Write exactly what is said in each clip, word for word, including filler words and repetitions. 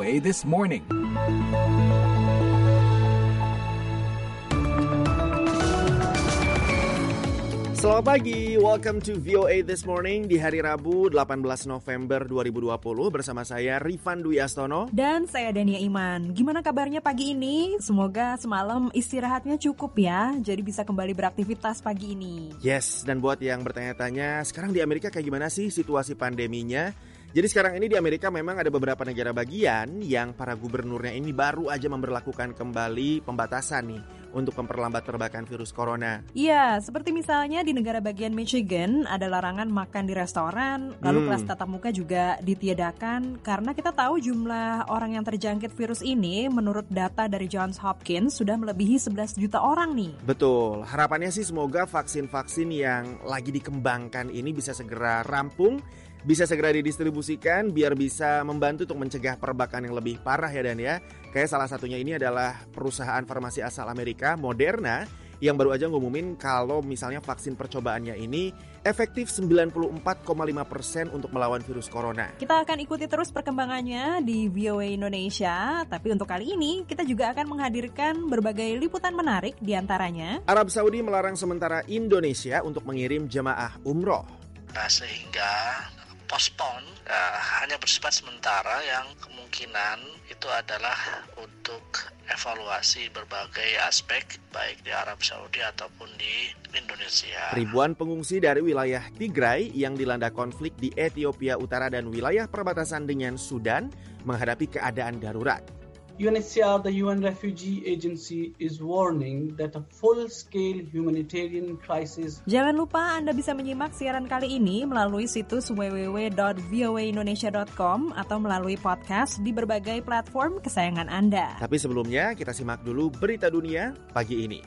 A This Morning. Selamat pagi, welcome to V O A This Morning di hari Rabu delapan belas November dua ribu dua puluh bersama saya Rifan Dwi Astono dan saya Dania Iman. Gimana kabarnya pagi ini? Semoga semalam istirahatnya cukup ya, jadi bisa kembali beraktivitas pagi ini. Yes, dan buat yang bertanya-tanya, sekarang di Amerika kayak gimana sih situasi pandeminya? Jadi sekarang ini di Amerika memang ada beberapa negara bagian yang para gubernurnya ini baru aja memberlakukan kembali pembatasan nih untuk memperlambat perbakan virus corona. Iya, seperti misalnya di negara bagian Michigan ada larangan makan di restoran, lalu hmm. kelas tatap muka juga ditiadakan karena kita tahu jumlah orang yang terjangkit virus ini menurut data dari Johns Hopkins sudah melebihi sebelas juta orang nih. Betul, harapannya sih semoga vaksin-vaksin yang lagi dikembangkan ini bisa segera rampung, bisa segera didistribusikan biar bisa membantu untuk mencegah perbakan yang lebih parah ya Dan ya. Kayak salah satunya ini adalah perusahaan farmasi asal Amerika, Moderna, yang baru aja ngumumin kalau misalnya vaksin percobaannya ini efektif sembilan puluh empat koma lima persen untuk melawan virus corona. Kita akan ikuti terus perkembangannya di V O A Indonesia, tapi untuk kali ini kita juga akan menghadirkan berbagai liputan menarik diantaranya. Arab Saudi melarang sementara Indonesia untuk mengirim jemaah umroh. Nah, sehingga postpone uh, hanya bersifat sementara yang kemungkinan itu adalah untuk evaluasi berbagai aspek baik di Arab Saudi ataupun di Indonesia. Ribuan pengungsi dari wilayah Tigray yang dilanda konflik di Ethiopia Utara dan wilayah perbatasan dengan Sudan menghadapi keadaan darurat. U N H C R, the U N Refugee Agency, is warning that a full-scale humanitarian crisis. Jangan lupa Anda bisa menyimak siaran kali ini melalui situs w w w dot v o a indonesia dot com atau melalui podcast di berbagai platform kesayangan Anda. Tapi sebelumnya kita simak dulu berita dunia pagi ini.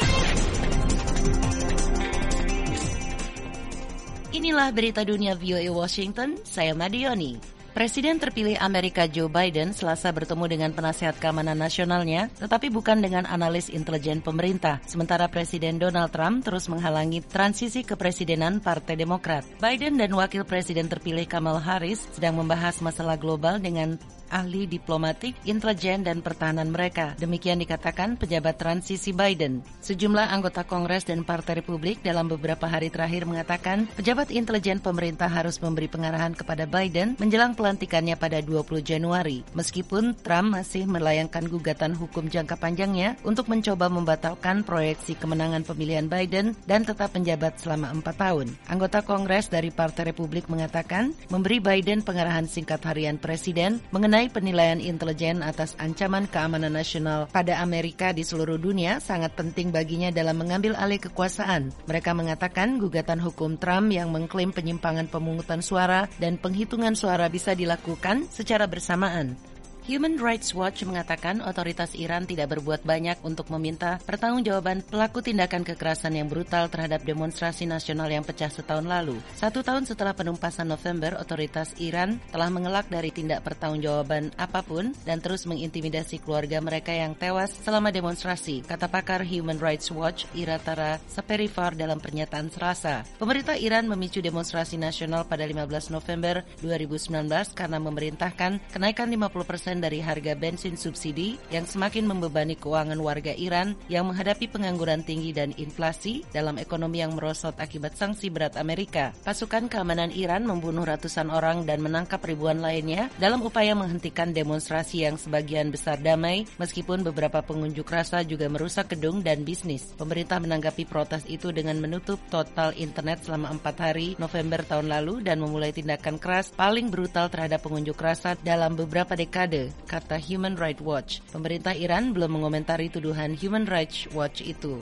Inilah berita dunia V O A Washington, saya Madioni. Presiden terpilih Amerika Joe Biden Selasa bertemu dengan penasihat keamanan nasionalnya, tetapi bukan dengan analis intelijen pemerintah. Sementara Presiden Donald Trump terus menghalangi transisi kepresidenan Partai Demokrat. Biden dan Wakil Presiden terpilih Kamala Harris sedang membahas masalah global dengan ahli diplomatik, intelijen, dan pertahanan mereka. Demikian dikatakan pejabat transisi Biden. Sejumlah anggota Kongres dan Partai Republik dalam beberapa hari terakhir mengatakan pejabat intelijen pemerintah harus memberi pengarahan kepada Biden menjelang pelantikannya pada dua puluh Januari. Meskipun Trump masih melayangkan gugatan hukum jangka panjangnya untuk mencoba membatalkan proyeksi kemenangan pemilihan Biden dan tetap menjabat selama empat tahun. Anggota Kongres dari Partai Republik mengatakan memberi Biden pengarahan singkat harian Presiden mengenai penilaian intelijen atas ancaman keamanan nasional pada Amerika di seluruh dunia sangat penting baginya dalam mengambil alih kekuasaan. Mereka mengatakan gugatan hukum Trump yang mengklaim penyimpangan pemungutan suara dan penghitungan suara bisa dilakukan secara bersamaan. Human Rights Watch mengatakan otoritas Iran tidak berbuat banyak untuk meminta pertanggungjawaban pelaku tindakan kekerasan yang brutal terhadap demonstrasi nasional yang pecah setahun lalu. Satu tahun setelah penumpasan November, otoritas Iran telah mengelak dari tindak pertanggungjawaban apapun dan terus mengintimidasi keluarga mereka yang tewas selama demonstrasi, kata pakar Human Rights Watch Iratara Saperivar dalam pernyataan Selasa. Pemerintah Iran memicu demonstrasi nasional pada lima belas November dua ribu sembilan belas karena memerintahkan kenaikan lima puluh persen dari harga bensin subsidi yang semakin membebani keuangan warga Iran yang menghadapi pengangguran tinggi dan inflasi dalam ekonomi yang merosot akibat sanksi berat Amerika. Pasukan keamanan Iran membunuh ratusan orang dan menangkap ribuan lainnya dalam upaya menghentikan demonstrasi yang sebagian besar damai, meskipun beberapa pengunjuk rasa juga merusak gedung dan bisnis. Pemerintah menanggapi protes itu dengan menutup total internet selama empat hari November tahun lalu dan memulai tindakan keras paling brutal terhadap pengunjuk rasa dalam beberapa dekade, kata Human Rights Watch. Pemerintah Iran belum mengomentari tuduhan Human Rights Watch itu.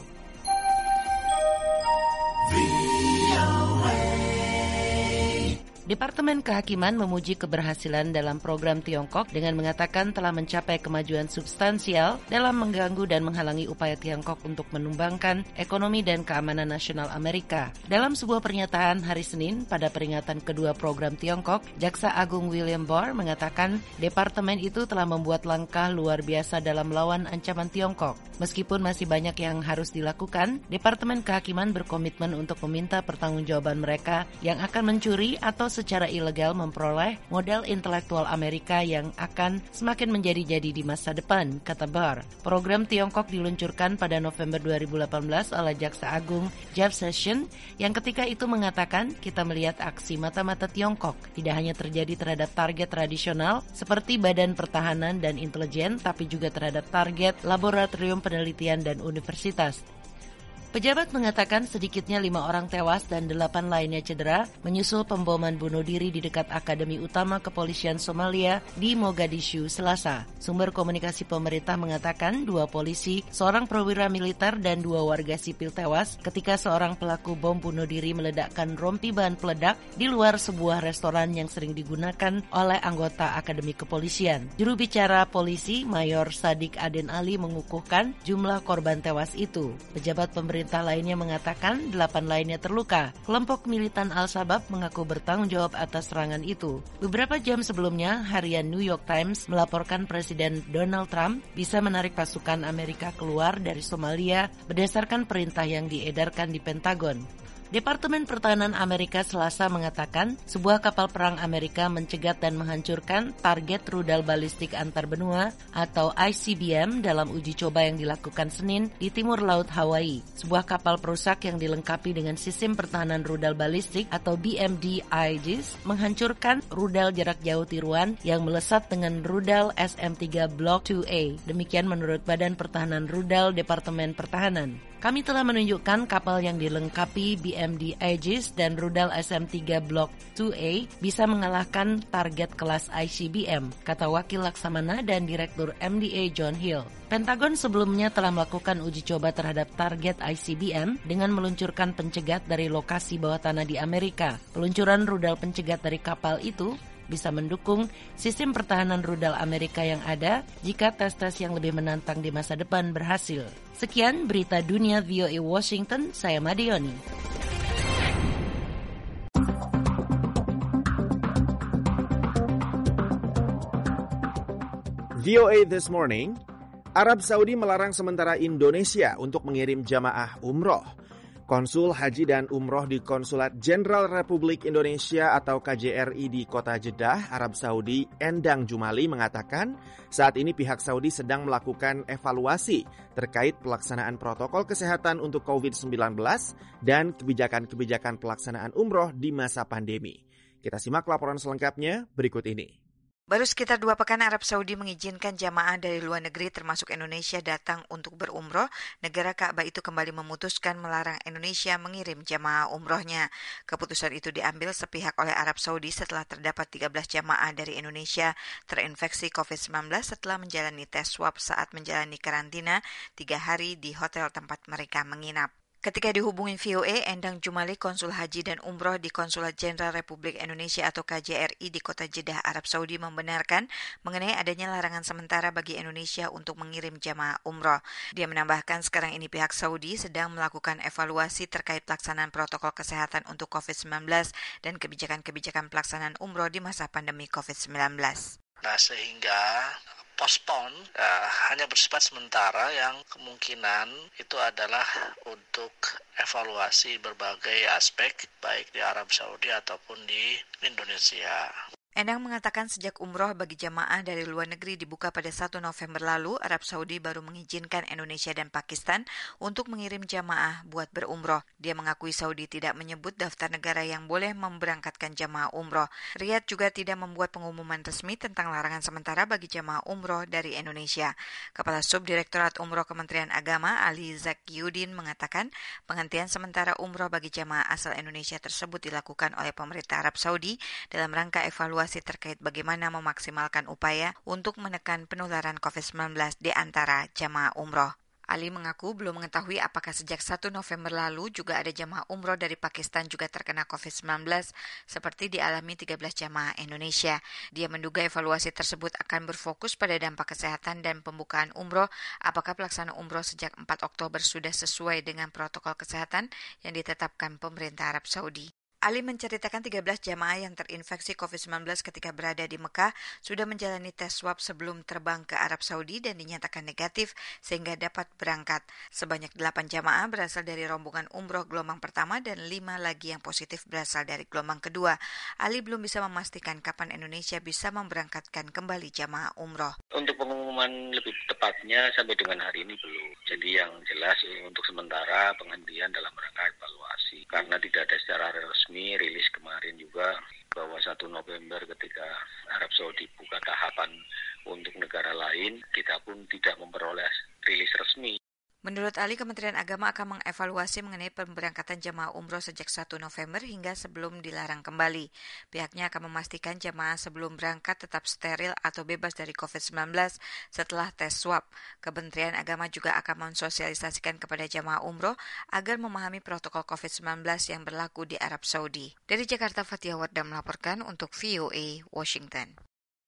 Departemen Kehakiman memuji keberhasilan dalam program Tiongkok dengan mengatakan telah mencapai kemajuan substansial dalam mengganggu dan menghalangi upaya Tiongkok untuk menumbangkan ekonomi dan keamanan nasional Amerika. Dalam sebuah pernyataan hari Senin pada peringatan kedua program Tiongkok, Jaksa Agung William Barr mengatakan departemen itu telah membuat langkah luar biasa dalam melawan ancaman Tiongkok. Meskipun masih banyak yang harus dilakukan, Departemen Kehakiman berkomitmen untuk meminta pertanggungjawaban mereka yang akan mencuri atau secara ilegal memperoleh modal intelektual Amerika yang akan semakin menjadi-jadi di masa depan, kata Barr. Program Tiongkok diluncurkan pada November dua ribu delapan belas oleh Jaksa Agung Jeff Sessions yang ketika itu mengatakan kita melihat aksi mata-mata Tiongkok tidak hanya terjadi terhadap target tradisional seperti badan pertahanan dan intelijen, tapi juga terhadap target laboratorium penelitian dan universitas. Pejabat mengatakan sedikitnya lima orang tewas dan delapan lainnya cedera menyusul pemboman bunuh diri di dekat Akademi Utama Kepolisian Somalia di Mogadishu Selasa. Sumber komunikasi pemerintah mengatakan dua polisi, seorang perwira militer dan dua warga sipil tewas ketika seorang pelaku bom bunuh diri meledakkan rompi bahan peledak di luar sebuah restoran yang sering digunakan oleh anggota Akademi Kepolisian. Juru bicara polisi, Mayor Sadiq Aden Ali mengukuhkan jumlah korban tewas itu. Pejabat pemerintah Pemerintah lainnya mengatakan delapan lainnya terluka. Kelompok militan Al-Shabaab mengaku bertanggung jawab atas serangan itu. Beberapa jam sebelumnya, harian New York Times melaporkan Presiden Donald Trump bisa menarik pasukan Amerika keluar dari Somalia berdasarkan perintah yang diedarkan di Pentagon. Departemen Pertahanan Amerika Selasa mengatakan sebuah kapal perang Amerika mencegat dan menghancurkan target rudal balistik antar benua atau I C B M dalam uji coba yang dilakukan Senin di timur laut Hawaii. Sebuah kapal perusak yang dilengkapi dengan sistem pertahanan rudal balistik atau B M D Aegis menghancurkan rudal jarak jauh tiruan yang melesat dengan rudal S M tiga Block dua A. Demikian menurut Badan Pertahanan Rudal Departemen Pertahanan. Kami telah menunjukkan kapal yang dilengkapi B M D Aegis dan rudal S M tiga Block dua A bisa mengalahkan target kelas I C B M, kata Wakil Laksamana dan Direktur M D A John Hill. Pentagon sebelumnya telah melakukan uji coba terhadap target I C B M dengan meluncurkan pencegat dari lokasi bawah tanah di Amerika. Peluncuran rudal pencegat dari kapal itu bisa mendukung sistem pertahanan rudal Amerika yang ada jika tes-tes yang lebih menantang di masa depan berhasil. Sekian berita dunia V O A Washington, saya Madioni. V O A This Morning, Arab Saudi melarang sementara Indonesia untuk mengirim jamaah umroh. Konsul Haji dan Umroh di Konsulat Jenderal Republik Indonesia atau K J R I di Kota Jeddah, Arab Saudi, Endang Jumali mengatakan saat ini pihak Saudi sedang melakukan evaluasi terkait pelaksanaan protokol kesehatan untuk covid sembilan belas dan kebijakan-kebijakan pelaksanaan umroh di masa pandemi. Kita simak laporan selengkapnya berikut ini. Baru sekitar dua pekan Arab Saudi mengizinkan jamaah dari luar negeri termasuk Indonesia datang untuk berumroh, negara Ka'bah itu kembali memutuskan melarang Indonesia mengirim jamaah umrohnya. Keputusan itu diambil sepihak oleh Arab Saudi setelah terdapat tiga belas jamaah dari Indonesia terinfeksi covid sembilan belas setelah menjalani tes swab saat menjalani karantina tiga hari di hotel tempat mereka menginap. Ketika dihubungi V O A, Endang Jumali, Konsul Haji dan Umroh di Konsulat Jenderal Republik Indonesia atau K J R I di Kota Jeddah, Arab Saudi membenarkan mengenai adanya larangan sementara bagi Indonesia untuk mengirim jamaah umroh. Dia menambahkan sekarang ini pihak Saudi sedang melakukan evaluasi terkait pelaksanaan protokol kesehatan untuk covid sembilan belas dan kebijakan-kebijakan pelaksanaan umroh di masa pandemi covid sembilan belas. Nah, sehingga postpone ya, hanya bersifat sementara yang kemungkinan itu adalah untuk evaluasi berbagai aspek baik di Arab Saudi ataupun di Indonesia. Endang mengatakan sejak umroh bagi jamaah dari luar negeri dibuka pada satu November lalu, Arab Saudi baru mengizinkan Indonesia dan Pakistan untuk mengirim jamaah buat berumroh. Dia mengakui Saudi tidak menyebut daftar negara yang boleh memberangkatkan jamaah umroh. Riyadh juga tidak membuat pengumuman resmi tentang larangan sementara bagi jamaah umroh dari Indonesia. Kepala Subdirektorat Umroh Kementerian Agama Ali Zakiuddin mengatakan penghentian sementara umroh bagi jamaah asal Indonesia tersebut dilakukan oleh pemerintah Arab Saudi dalam rangka evaluasi terkait bagaimana memaksimalkan upaya untuk menekan penularan covid sembilan belas di antara jamaah umroh. Ali mengaku belum mengetahui apakah sejak satu November lalu juga ada jamaah umroh dari Pakistan juga terkena covid sembilan belas seperti dialami tiga belas jamaah Indonesia. Dia menduga evaluasi tersebut akan berfokus pada dampak kesehatan dan pembukaan umroh, apakah pelaksanaan umroh sejak empat Oktober sudah sesuai dengan protokol kesehatan yang ditetapkan pemerintah Arab Saudi. Ali menceritakan tiga belas jamaah yang terinfeksi covid sembilan belas ketika berada di Mekah sudah menjalani tes swab sebelum terbang ke Arab Saudi dan dinyatakan negatif sehingga dapat berangkat. Sebanyak delapan jamaah berasal dari rombongan umroh gelombang pertama dan lima lagi yang positif berasal dari gelombang kedua. Ali belum bisa memastikan kapan Indonesia bisa memberangkatkan kembali jamaah umroh. Untuk pengumuman lebih tepatnya sampai dengan hari ini belum. Jadi yang jelas untuk sementara penghentian dalam rangka evaluasi karena tidak ada secara resmi rilis kemarin juga bahwa satu November ketika Arab Saudi buka tahapan untuk negara lain, kita pun tidak memperoleh rilis resmi. Menurut Ali, Kementerian Agama akan mengevaluasi mengenai pemberangkatan jamaah umroh sejak satu November hingga sebelum dilarang kembali. Pihaknya akan memastikan jamaah sebelum berangkat tetap steril atau bebas dari covid sembilan belas setelah tes swab. Kementerian Agama juga akan mensosialisasikan kepada jamaah umroh agar memahami protokol covid sembilan belas yang berlaku di Arab Saudi. Dari Jakarta, Fathia Wardah melaporkan untuk V O A Washington.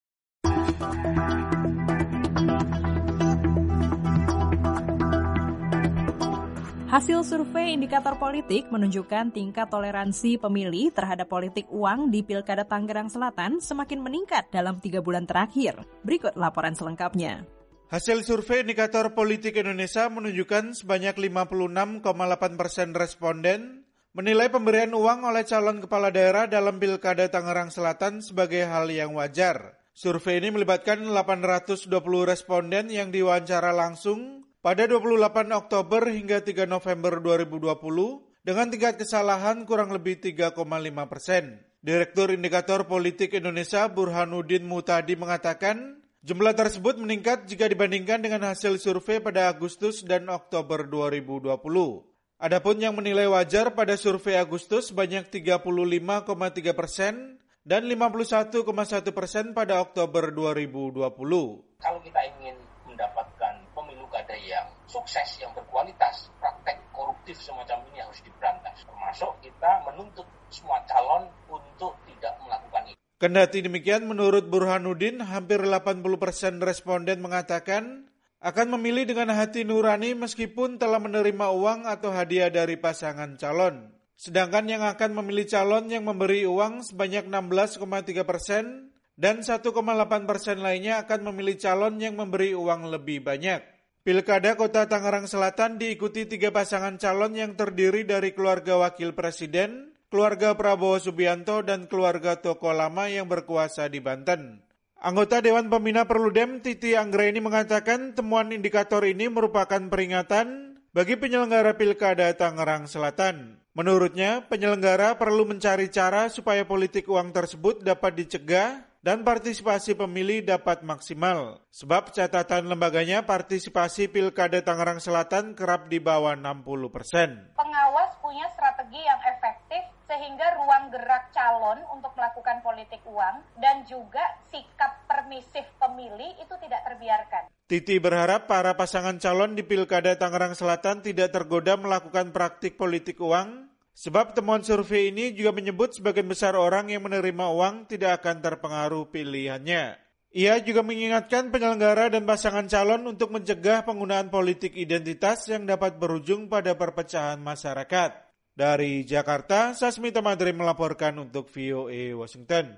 Hasil survei indikator politik menunjukkan tingkat toleransi pemilih terhadap politik uang di Pilkada Tangerang Selatan semakin meningkat dalam tiga bulan terakhir. Berikut laporan selengkapnya. Hasil survei indikator politik Indonesia menunjukkan sebanyak lima puluh enam koma delapan persen responden menilai pemberian uang oleh calon kepala daerah dalam Pilkada Tangerang Selatan sebagai hal yang wajar. Survei ini melibatkan delapan ratus dua puluh responden yang diwawancara langsung pada dua puluh delapan Oktober hingga tiga November dua ribu dua puluh dengan tingkat kesalahan kurang lebih tiga koma lima persen. Direktur Indikator Politik Indonesia Burhanuddin Mutadi mengatakan jumlah tersebut meningkat jika dibandingkan dengan hasil survei pada Agustus dan Oktober dua ribu dua puluh. Adapun yang menilai wajar pada survei Agustus sebanyak tiga puluh lima koma tiga persen dan lima puluh satu koma satu persen pada Oktober dua ribu dua puluh. Kalau kita ingin mendapatkan pemilu kada yang sukses, yang berkualitas, praktek koruptif semacam ini harus diberantas. Termasuk kita menuntut semua calon untuk tidak melakukan itu. Kendati demikian, menurut Burhanuddin, hampir delapan puluh persen responden mengatakan akan memilih dengan hati nurani meskipun telah menerima uang atau hadiah dari pasangan calon. Sedangkan yang akan memilih calon yang memberi uang sebanyak enam belas koma tiga persen dan satu koma delapan persen lainnya akan memilih calon yang memberi uang lebih banyak. Pilkada Kota Tangerang Selatan diikuti tiga pasangan calon yang terdiri dari keluarga wakil presiden, keluarga Prabowo Subianto, dan keluarga tokoh lama yang berkuasa di Banten. Anggota Dewan Pembina Perludem Titi Anggraini mengatakan temuan indikator ini merupakan peringatan bagi penyelenggara Pilkada Tangerang Selatan. Menurutnya, penyelenggara perlu mencari cara supaya politik uang tersebut dapat dicegah dan partisipasi pemilih dapat maksimal. Sebab catatan lembaganya partisipasi Pilkada Tangerang Selatan kerap di bawah enam puluh persen. Pengawas punya strategi yang efektif sehingga ruang gerak calon untuk melakukan politik uang dan juga sikap permisif pemilih itu tidak terbiarkan. Titi berharap para pasangan calon di Pilkada Tangerang Selatan tidak tergoda melakukan praktik politik uang, sebab temuan survei ini juga menyebut sebagian besar orang yang menerima uang tidak akan terpengaruh pilihannya. Ia juga mengingatkan penyelenggara dan pasangan calon untuk mencegah penggunaan politik identitas yang dapat berujung pada perpecahan masyarakat. Dari Jakarta, Sasmita Madri melaporkan untuk V O A Washington.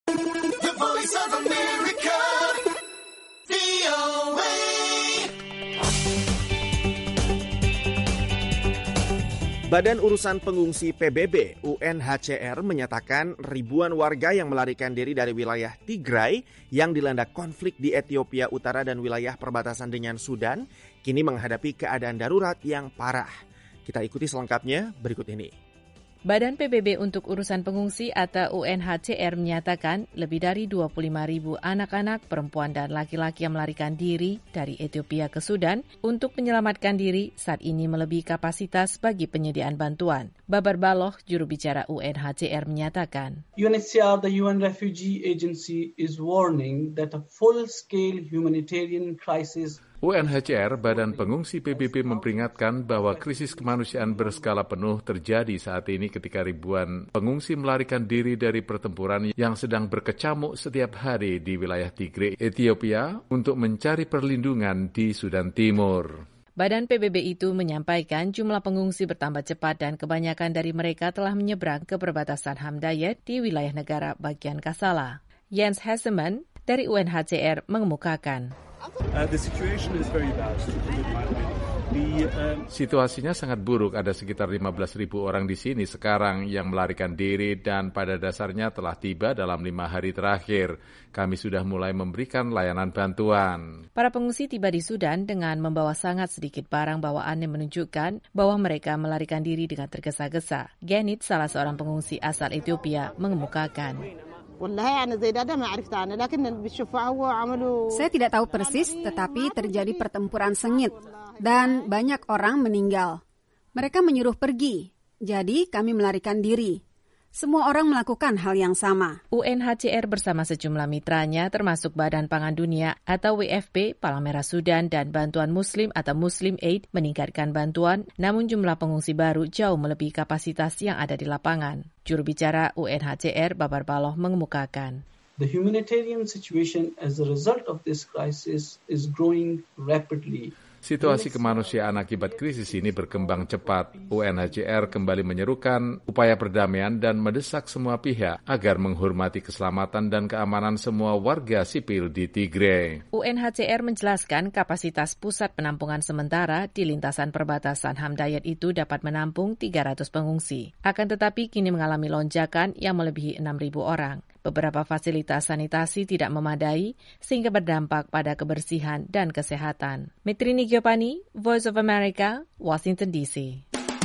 The Voice of America, V O A. Badan Urusan Pengungsi P B B U N H C R menyatakan ribuan warga yang melarikan diri dari wilayah Tigray yang dilanda konflik di Ethiopia Utara dan wilayah perbatasan dengan Sudan kini menghadapi keadaan darurat yang parah. Kita ikuti selengkapnya berikut ini. Badan P B B untuk Urusan Pengungsi atau U N H C R menyatakan lebih dari dua puluh lima ribu anak-anak, perempuan, dan laki-laki yang melarikan diri dari Ethiopia ke Sudan untuk menyelamatkan diri saat ini melebihi kapasitas bagi penyediaan bantuan. Babar Baloh, juru bicara U N H C R, menyatakan, U N H C R, the U N Refugee Agency, is warning that a full-scale humanitarian crisis. U N H C R, Badan Pengungsi P B B, memperingatkan bahwa krisis kemanusiaan berskala penuh terjadi saat ini ketika ribuan pengungsi melarikan diri dari pertempuran yang sedang berkecamuk setiap hari di wilayah Tigray, Ethiopia, untuk mencari perlindungan di Sudan Timur. Badan P B B itu menyampaikan jumlah pengungsi bertambah cepat dan kebanyakan dari mereka telah menyeberang ke perbatasan Hamdayet di wilayah negara bagian Kassala. Jens Hesseman dari U N H C R mengemukakan. Uh, the situation is very bad. The, um... Situasinya sangat buruk. Ada sekitar lima belas ribu orang di sini sekarang yang melarikan diri dan pada dasarnya telah tiba dalam lima hari terakhir. Kami sudah mulai memberikan layanan bantuan. Para pengungsi tiba di Sudan dengan membawa sangat sedikit barang bawaan yang menunjukkan bahwa mereka melarikan diri dengan tergesa-gesa. Genit, salah seorang pengungsi asal Ethiopia, mengemukakan. Saya tidak tahu persis, tetapi terjadi pertempuran sengit dan banyak orang meninggal. Mereka menyuruh pergi, jadi kami melarikan diri. Semua orang melakukan hal yang sama. U N H C R bersama sejumlah mitranya termasuk Badan Pangan Dunia atau W F P, Palang Merah Sudan, dan Bantuan Muslim atau Muslim Aid meningkatkan bantuan, namun jumlah pengungsi baru jauh melebihi kapasitas yang ada di lapangan. Juru bicara U N H C R, Babar Baloh, mengemukakan. The humanitarian situation as a result of this crisis is growing rapidly. Situasi kemanusiaan akibat krisis ini berkembang cepat. U N H C R kembali menyerukan upaya perdamaian dan mendesak semua pihak agar menghormati keselamatan dan keamanan semua warga sipil di Tigray. U N H C R menjelaskan kapasitas pusat penampungan sementara di lintasan perbatasan Hamdayet itu dapat menampung tiga ratus pengungsi. Akan tetapi kini mengalami lonjakan yang melebihi enam ribu orang. Beberapa fasilitas sanitasi tidak memadai sehingga berdampak pada kebersihan dan kesehatan. Metrini Giopani, Voice of America, Washington D C.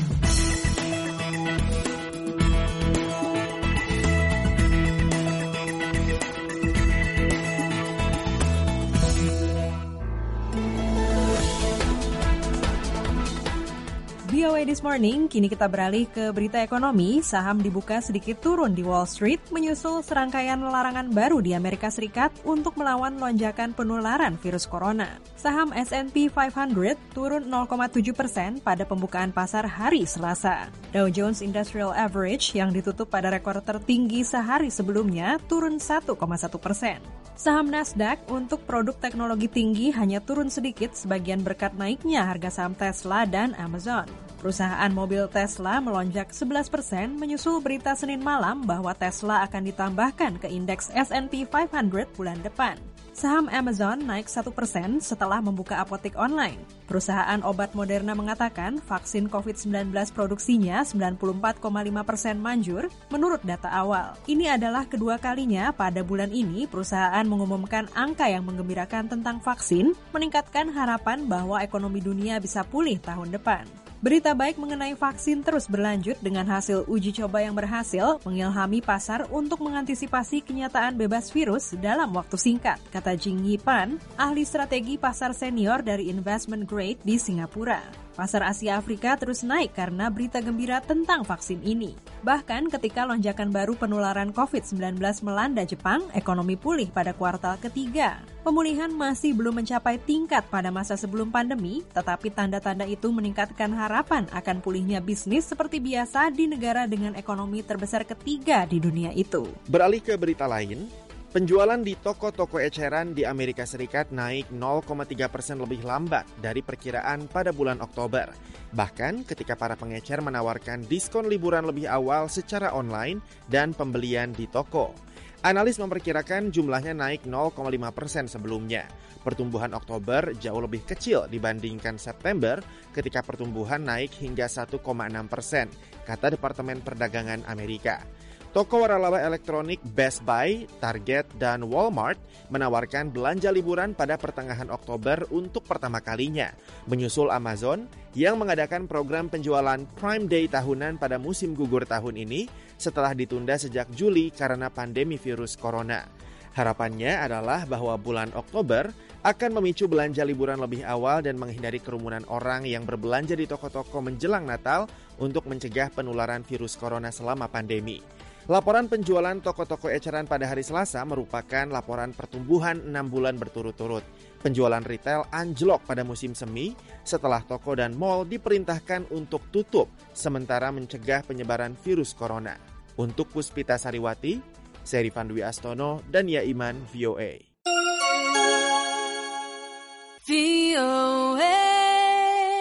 V O A This Morning, kini kita beralih ke berita ekonomi. Saham dibuka sedikit turun di Wall Street menyusul serangkaian larangan baru di Amerika Serikat untuk melawan lonjakan penularan virus corona. Saham S and P lima ratus turun nol koma tujuh persen pada pembukaan pasar hari Selasa. Dow Jones Industrial Average yang ditutup pada rekor tertinggi sehari sebelumnya turun satu koma satu persen. Saham Nasdaq untuk produk teknologi tinggi hanya turun sedikit sebagian berkat naiknya harga saham Tesla dan Amazon. Perusahaan mobil Tesla melonjak sebelas persen menyusul berita Senin malam bahwa Tesla akan ditambahkan ke indeks S and P lima ratus bulan depan. Saham Amazon naik satu persen setelah membuka apotek online. Perusahaan obat Moderna mengatakan vaksin covid sembilan belas produksinya sembilan puluh empat koma lima persen manjur menurut data awal. Ini adalah kedua kalinya pada bulan ini perusahaan mengumumkan angka yang menggembirakan tentang vaksin, meningkatkan harapan bahwa ekonomi dunia bisa pulih tahun depan. Berita baik mengenai vaksin terus berlanjut dengan hasil uji coba yang berhasil mengilhami pasar untuk mengantisipasi kenyataan bebas virus dalam waktu singkat, kata Jing Yi Pan, ahli strategi pasar senior dari Investment Grade di Singapura. Pasar Asia Afrika terus naik karena berita gembira tentang vaksin ini. Bahkan ketika lonjakan baru penularan covid sembilan belas melanda Jepang, ekonomi pulih pada kuartal ketiga. Pemulihan masih belum mencapai tingkat pada masa sebelum pandemi, tetapi tanda-tanda itu meningkatkan harapan akan pulihnya bisnis seperti biasa di negara dengan ekonomi terbesar ketiga di dunia itu. Beralih ke berita lain, penjualan di toko-toko eceran di Amerika Serikat naik nol koma tiga persen lebih lambat dari perkiraan pada bulan Oktober. Bahkan ketika para pengecer menawarkan diskon liburan lebih awal secara online dan pembelian di toko. Analis memperkirakan jumlahnya naik nol koma lima persen sebelumnya. Pertumbuhan Oktober jauh lebih kecil dibandingkan September ketika pertumbuhan naik hingga satu koma enam persen, kata Departemen Perdagangan Amerika. Toko waralaba elektronik Best Buy, Target, dan Walmart menawarkan belanja liburan pada pertengahan Oktober untuk pertama kalinya, menyusul Amazon yang mengadakan program penjualan Prime Day tahunan pada musim gugur tahun ini setelah ditunda sejak Juli karena pandemi virus corona. Harapannya adalah bahwa bulan Oktober akan memicu belanja liburan lebih awal dan menghindari kerumunan orang yang berbelanja di toko-toko menjelang Natal untuk mencegah penularan virus corona selama pandemi. Laporan penjualan toko-toko eceran pada hari Selasa merupakan laporan pertumbuhan enam bulan berturut-turut. Penjualan retail anjlok pada musim semi setelah toko dan mal diperintahkan untuk tutup sementara mencegah penyebaran virus corona. Untuk Puspita Sariwati, saya Rifan Dwi Astono dan Ya Iman, V O A. V O A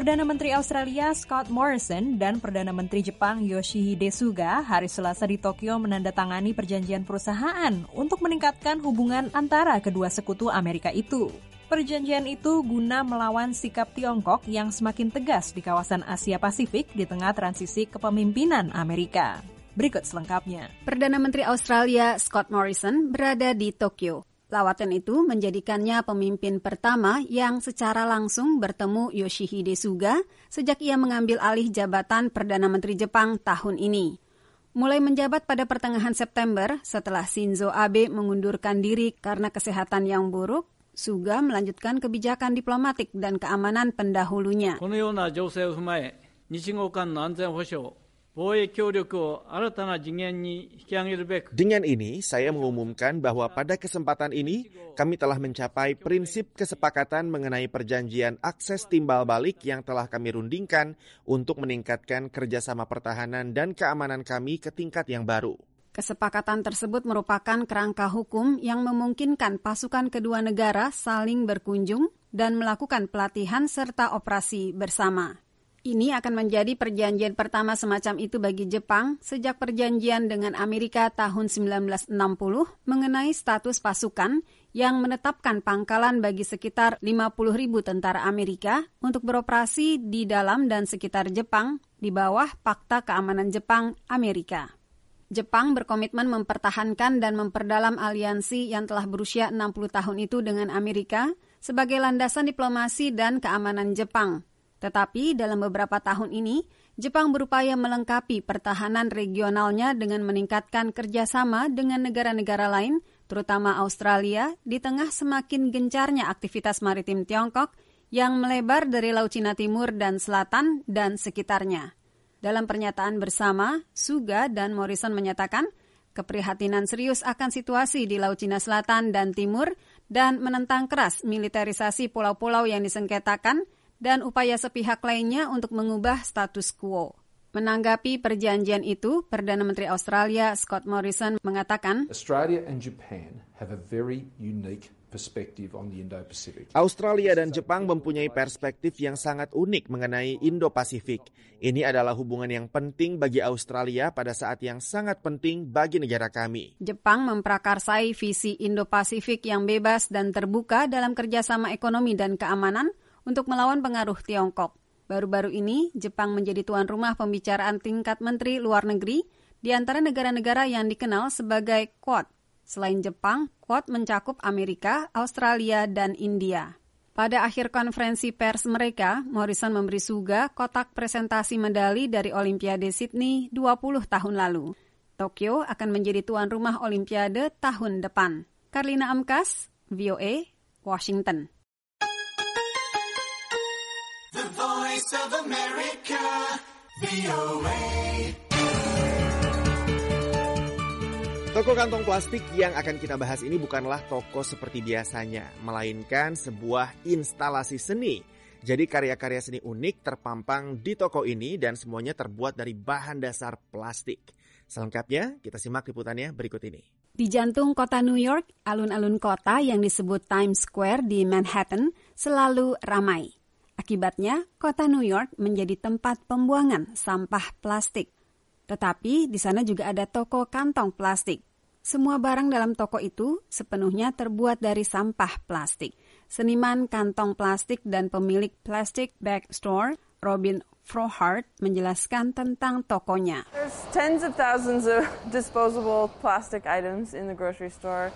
Perdana Menteri Australia Scott Morrison dan Perdana Menteri Jepang Yoshihide Suga hari Selasa di Tokyo menandatangani perjanjian perusahaan untuk meningkatkan hubungan antara kedua sekutu Amerika itu. Perjanjian itu guna melawan sikap Tiongkok yang semakin tegas di kawasan Asia Pasifik di tengah transisi kepemimpinan Amerika. Berikut selengkapnya. Perdana Menteri Australia Scott Morrison berada di Tokyo. Lawatan itu menjadikannya pemimpin pertama yang secara langsung bertemu Yoshihide Suga sejak ia mengambil alih jabatan Perdana Menteri Jepang tahun ini. Mulai menjabat pada pertengahan September setelah Shinzo Abe mengundurkan diri karena kesehatan yang buruk, Suga melanjutkan kebijakan diplomatik dan keamanan pendahulunya. Dengan ini, saya mengumumkan bahwa pada kesempatan ini, kami telah mencapai prinsip kesepakatan mengenai perjanjian akses timbal balik yang telah kami rundingkan untuk meningkatkan kerjasama pertahanan dan keamanan kami ke tingkat yang baru. Kesepakatan tersebut merupakan kerangka hukum yang memungkinkan pasukan kedua negara saling berkunjung dan melakukan pelatihan serta operasi bersama. Ini akan menjadi perjanjian pertama semacam itu bagi Jepang sejak perjanjian dengan Amerika tahun sembilan belas enam puluh mengenai status pasukan yang menetapkan pangkalan bagi sekitar lima puluh ribu tentara Amerika untuk beroperasi di dalam dan sekitar Jepang di bawah Fakta Keamanan Jepang-Amerika. Jepang berkomitmen mempertahankan dan memperdalam aliansi yang telah berusia enam puluh tahun itu dengan Amerika sebagai landasan diplomasi dan keamanan Jepang. Tetapi dalam beberapa tahun ini, Jepang berupaya melengkapi pertahanan regionalnya dengan meningkatkan kerjasama dengan negara-negara lain, terutama Australia, di tengah semakin gencarnya aktivitas maritim Tiongkok yang melebar dari Laut Cina Timur dan Selatan dan sekitarnya. Dalam pernyataan bersama, Suga dan Morrison menyatakan keprihatinan serius akan situasi di Laut Cina Selatan dan Timur dan menentang keras militerisasi pulau-pulau yang disengketakan dan upaya sepihak lainnya untuk mengubah status quo. Menanggapi perjanjian itu, Perdana Menteri Australia Scott Morrison mengatakan, Australia and Japan have a very unique perspective on the Indo-Pacific. Australia dan Jepang mempunyai perspektif yang sangat unik mengenai Indo-Pasifik. Ini adalah hubungan yang penting bagi Australia pada saat yang sangat penting bagi negara kami. Jepang memprakarsai visi Indo-Pasifik yang bebas dan terbuka dalam kerjasama ekonomi dan keamanan untuk melawan pengaruh Tiongkok. Baru-baru ini, Jepang menjadi tuan rumah pembicaraan tingkat Menteri Luar Negeri di antara negara-negara yang dikenal sebagai Quad. Selain Jepang, Quad mencakup Amerika, Australia, dan India. Pada akhir konferensi pers mereka, Morrison memberi Suga kotak presentasi medali dari Olimpiade Sydney dua puluh tahun lalu. Tokyo akan menjadi tuan rumah Olimpiade tahun depan. Karlina Amkas, V O A, Washington. The Voice of America, V O A. Toko kantong plastik yang akan kita bahas ini bukanlah toko seperti biasanya, melainkan sebuah instalasi seni. Jadi karya-karya seni unik terpampang di toko ini dan semuanya terbuat dari bahan dasar plastik. Selengkapnya kita simak liputannya berikut ini. Di jantung kota New York, alun-alun kota yang disebut Times Square di Manhattan selalu ramai. Akibatnya, kota New York menjadi tempat pembuangan sampah plastik. Tetapi di sana juga ada toko kantong plastik. Semua barang dalam toko itu sepenuhnya terbuat dari sampah plastik. Seniman kantong plastik dan pemilik Plastic Bag Store, Robin Frohart, menjelaskan tentang tokonya. There's tens of thousands of disposable plastic items in the grocery store.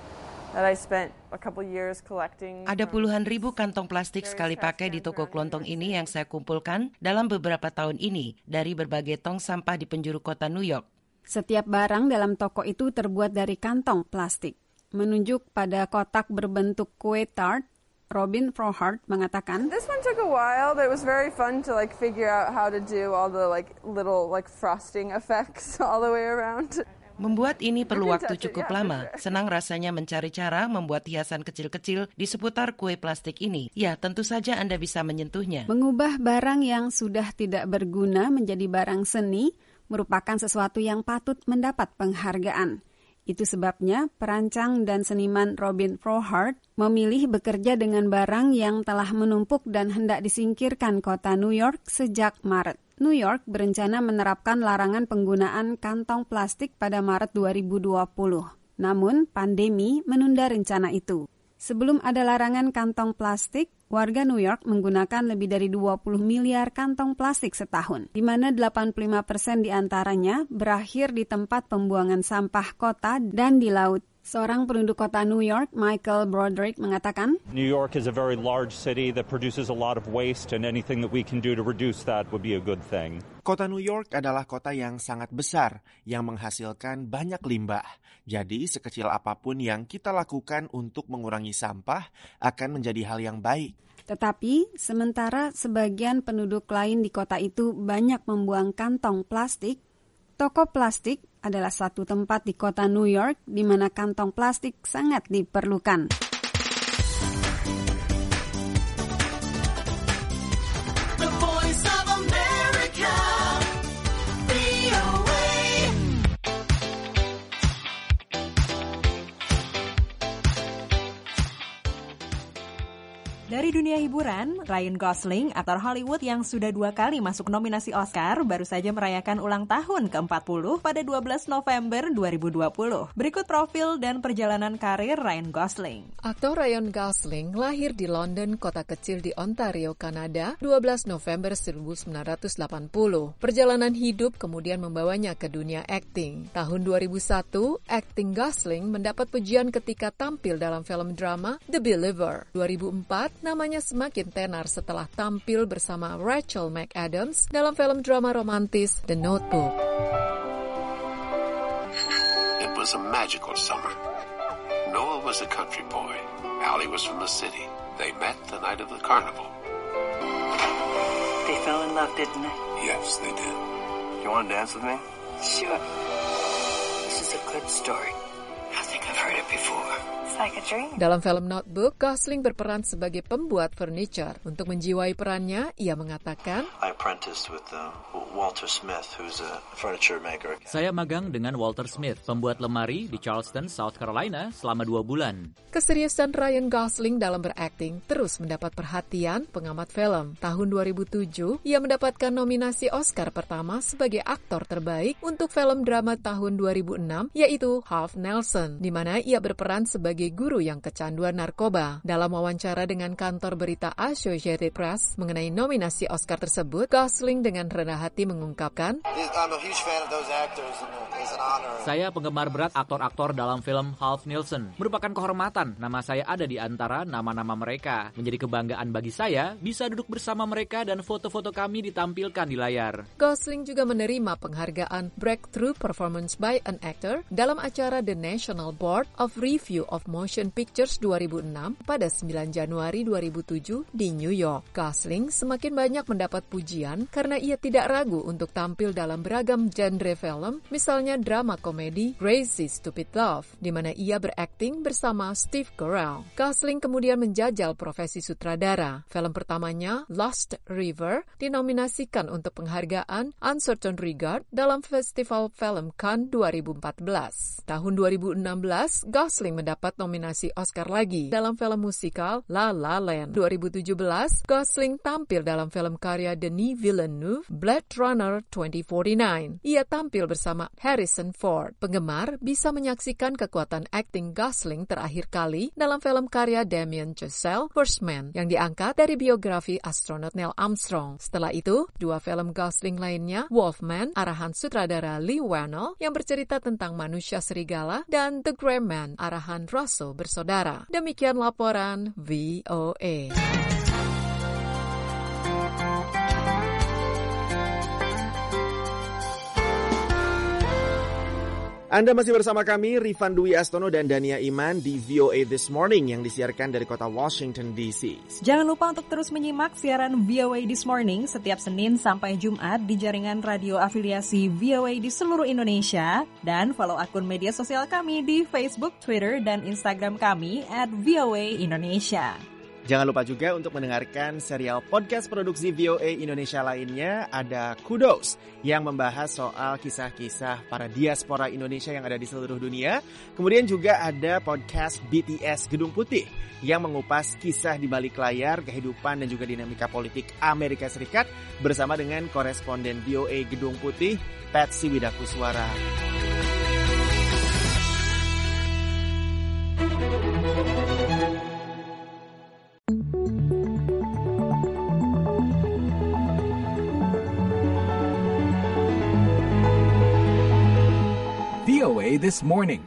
Ada puluhan ribu kantong plastik sekali pakai di toko kelontong ini yang saya kumpulkan dalam beberapa tahun ini dari berbagai tong sampah di penjuru kota New York. Setiap barang dalam toko itu terbuat dari kantong plastik. Menunjuk pada kotak berbentuk kue tart, Robin Frohart mengatakan, This one took a while, but it was very fun to like figure out how to do all the like little like frosting effects all the way around. Membuat ini perlu waktu cukup lama. Senang rasanya mencari cara membuat hiasan kecil-kecil di seputar kue plastik ini. Ya, tentu saja Anda bisa menyentuhnya. Mengubah barang yang sudah tidak berguna menjadi barang seni merupakan sesuatu yang patut mendapat penghargaan. Itu sebabnya perancang dan seniman Robin Frohart memilih bekerja dengan barang yang telah menumpuk dan hendak disingkirkan kota New York sejak Maret. New York berencana menerapkan larangan penggunaan kantong plastik pada Maret dua ribu dua puluh. Namun, pandemi menunda rencana itu. Sebelum ada larangan kantong plastik, warga New York menggunakan lebih dari dua puluh miliar kantong plastik setahun, di mana delapan puluh lima persen diantaranya berakhir di tempat pembuangan sampah kota dan di laut. Seorang penduduk kota New York, Michael Broderick, mengatakan, New York is a very large city that produces a lot of waste, and anything that we can do to reduce that would be a good thing. Kota New York adalah kota yang sangat besar, yang menghasilkan banyak limbah. Jadi, sekecil apapun yang kita lakukan untuk mengurangi sampah akan menjadi hal yang baik. Tetapi, sementara sebagian penduduk lain di kota itu banyak membuang kantong plastik, toko plastik adalah satu tempat di kota New York di mana kantong plastik sangat diperlukan. The Voice of America, V O A. Dari dunia hiburan, Ryan Gosling, aktor Hollywood yang sudah dua kali masuk nominasi Oscar, baru saja merayakan ulang tahun ke empat puluh pada dua belas November dua ribu dua puluh. Berikut profil dan perjalanan karir Ryan Gosling. Aktor Ryan Gosling lahir di London, kota kecil di Ontario, Kanada, dua belas November seribu sembilan ratus delapan puluh. Perjalanan hidup kemudian membawanya ke dunia akting. Tahun dua ribu satu, akting Gosling mendapat pujian ketika tampil dalam film drama The Believer. dua ribu empat, namanya semakin tenar setelah tampil bersama Rachel McAdams dalam film drama romantis The Notebook. It was a magical summer. Noah was a country boy. Allie was from the city. They met the night of the carnival. They fell in love, didn't they? Yes, they did. You want to dance with me? Sure. This is a good story. I think I've heard it before. Dalam film Notebook, Gosling berperan sebagai pembuat furniture. Untuk menjiwai perannya, ia mengatakan, I apprenticed with uh, Walter Smith, who's a furniture maker. Saya magang dengan Walter Smith, pembuat lemari di Charleston, South Carolina, selama dua bulan. Keseriusan Ryan Gosling dalam berakting terus mendapat perhatian pengamat film. Tahun dua ribu tujuh, ia mendapatkan nominasi Oscar pertama sebagai aktor terbaik untuk film drama tahun dua ribu enam, yaitu Half Nelson, di mana ia berperan sebagai guru yang kecanduan narkoba. Dalam wawancara dengan kantor berita Associated Press mengenai nominasi Oscar tersebut, Gosling dengan rendah hati mengungkapkan, Saya penggemar berat aktor-aktor dalam film Half Nelson. Merupakan kehormatan nama saya ada di antara nama-nama mereka. Menjadi kebanggaan bagi saya bisa duduk bersama mereka dan foto-foto kami ditampilkan di layar. Gosling juga menerima penghargaan Breakthrough Performance by an Actor dalam acara The National Board of Review of Motion Pictures dua ribu enam pada sembilan Januari dua ribu tujuh di New York. Gosling semakin banyak mendapat pujian karena ia tidak ragu untuk tampil dalam beragam genre film, misalnya drama komedi Crazy Stupid Love, di mana ia berakting bersama Steve Carell. Gosling kemudian menjajal profesi sutradara. Film pertamanya, Lost River, dinominasikan untuk penghargaan Uncertain Regard dalam Festival Film Cannes dua ribu empat belas. Tahun dua ribu enam belas, Gosling mendapat nominasi Oscar lagi dalam film musikal La La Land. dua ribu tujuh belas, Gosling tampil dalam film karya Denis Villeneuve, Blade Runner dua ribu empat puluh sembilan. Ia tampil bersama Harrison Ford. Penggemar bisa menyaksikan kekuatan akting Gosling terakhir kali dalam film karya Damien Chazelle, First Man, yang diangkat dari biografi astronot Neil Armstrong. Setelah itu, dua film Gosling lainnya, Wolfman, arahan sutradara Lee Whannell, yang bercerita tentang manusia serigala, dan The Gray Man, arahan Russell bersaudara. Demikian laporan V O A. Anda masih bersama kami, Rifan Dwi Astono dan Dania Iman di V O A This Morning yang disiarkan dari kota Washington, D C. Jangan lupa untuk terus menyimak siaran V O A This Morning setiap Senin sampai Jumat di jaringan radio afiliasi V O A di seluruh Indonesia. Dan follow akun media sosial kami di Facebook, Twitter, dan Instagram kami at V O A Indonesia. Jangan lupa juga untuk mendengarkan serial podcast produksi V O A Indonesia lainnya, ada Kudos, yang membahas soal kisah-kisah para diaspora Indonesia yang ada di seluruh dunia. Kemudian juga ada podcast B T S Gedung Putih, yang mengupas kisah di balik layar, kehidupan dan juga dinamika politik Amerika Serikat bersama dengan koresponden V O A Gedung Putih, Patsy Widakuswara. V O A This Morning.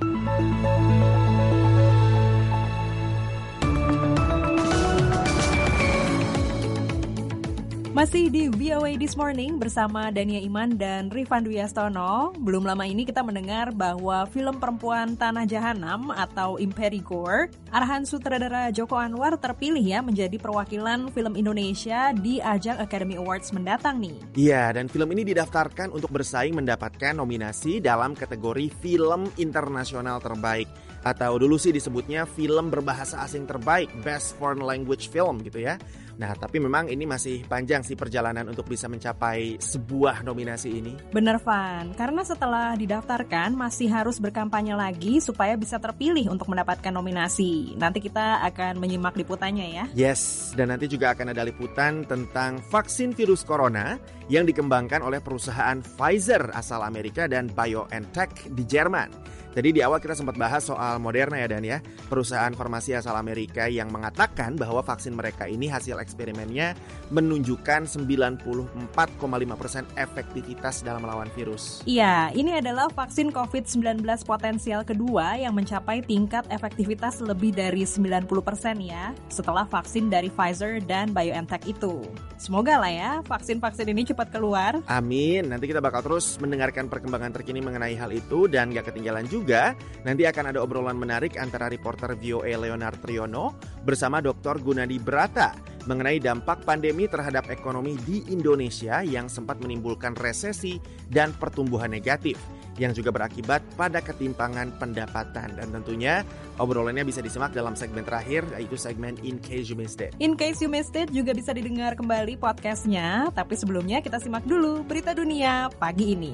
Masih di V O A This Morning bersama Dania Iman dan Rifan Dwi Astono. Belum lama ini kita mendengar bahwa film perempuan Tanah Jahanam atau Imperigore, arahan sutradara Joko Anwar terpilih ya menjadi perwakilan film Indonesia di ajang Academy Awards mendatang nih. Iya, dan film ini didaftarkan untuk bersaing mendapatkan nominasi dalam kategori film internasional terbaik. Atau dulu sih disebutnya film berbahasa asing terbaik, Best Foreign Language Film gitu ya. Nah, tapi memang ini masih panjang sih perjalanan untuk bisa mencapai sebuah nominasi ini. Bener, Van. Karena setelah didaftarkan masih harus berkampanye lagi supaya bisa terpilih untuk mendapatkan nominasi. Nanti kita akan menyimak liputannya ya. Yes, dan nanti juga akan ada liputan tentang vaksin virus corona yang dikembangkan oleh perusahaan Pfizer asal Amerika dan BioNTech di Jerman. Tadi di awal kita sempat bahas soal Moderna ya Dan ya, perusahaan farmasi asal Amerika yang mengatakan bahwa vaksin mereka ini hasil eksperimennya menunjukkan sembilan puluh empat koma lima persen efektivitas dalam melawan virus. Iya, ini adalah vaksin covid sembilan belas potensial kedua yang mencapai tingkat efektivitas lebih dari sembilan puluh persen ya, setelah vaksin dari Pfizer dan BioNTech itu. Semoga lah ya vaksin-vaksin ini cepat keluar. Amin, nanti kita bakal terus mendengarkan perkembangan terkini mengenai hal itu dan gak ketinggalan juga. Juga, nanti akan ada obrolan menarik antara reporter V O A Leonard Triono bersama Doktor Gunadi Brata mengenai dampak pandemi terhadap ekonomi di Indonesia yang sempat menimbulkan resesi dan pertumbuhan negatif yang juga berakibat pada ketimpangan pendapatan. Dan tentunya obrolannya bisa disimak dalam segmen terakhir, yaitu segmen In Case You Missed It. In Case You Missed It juga bisa didengar kembali podcastnya, tapi sebelumnya kita simak dulu berita dunia pagi ini.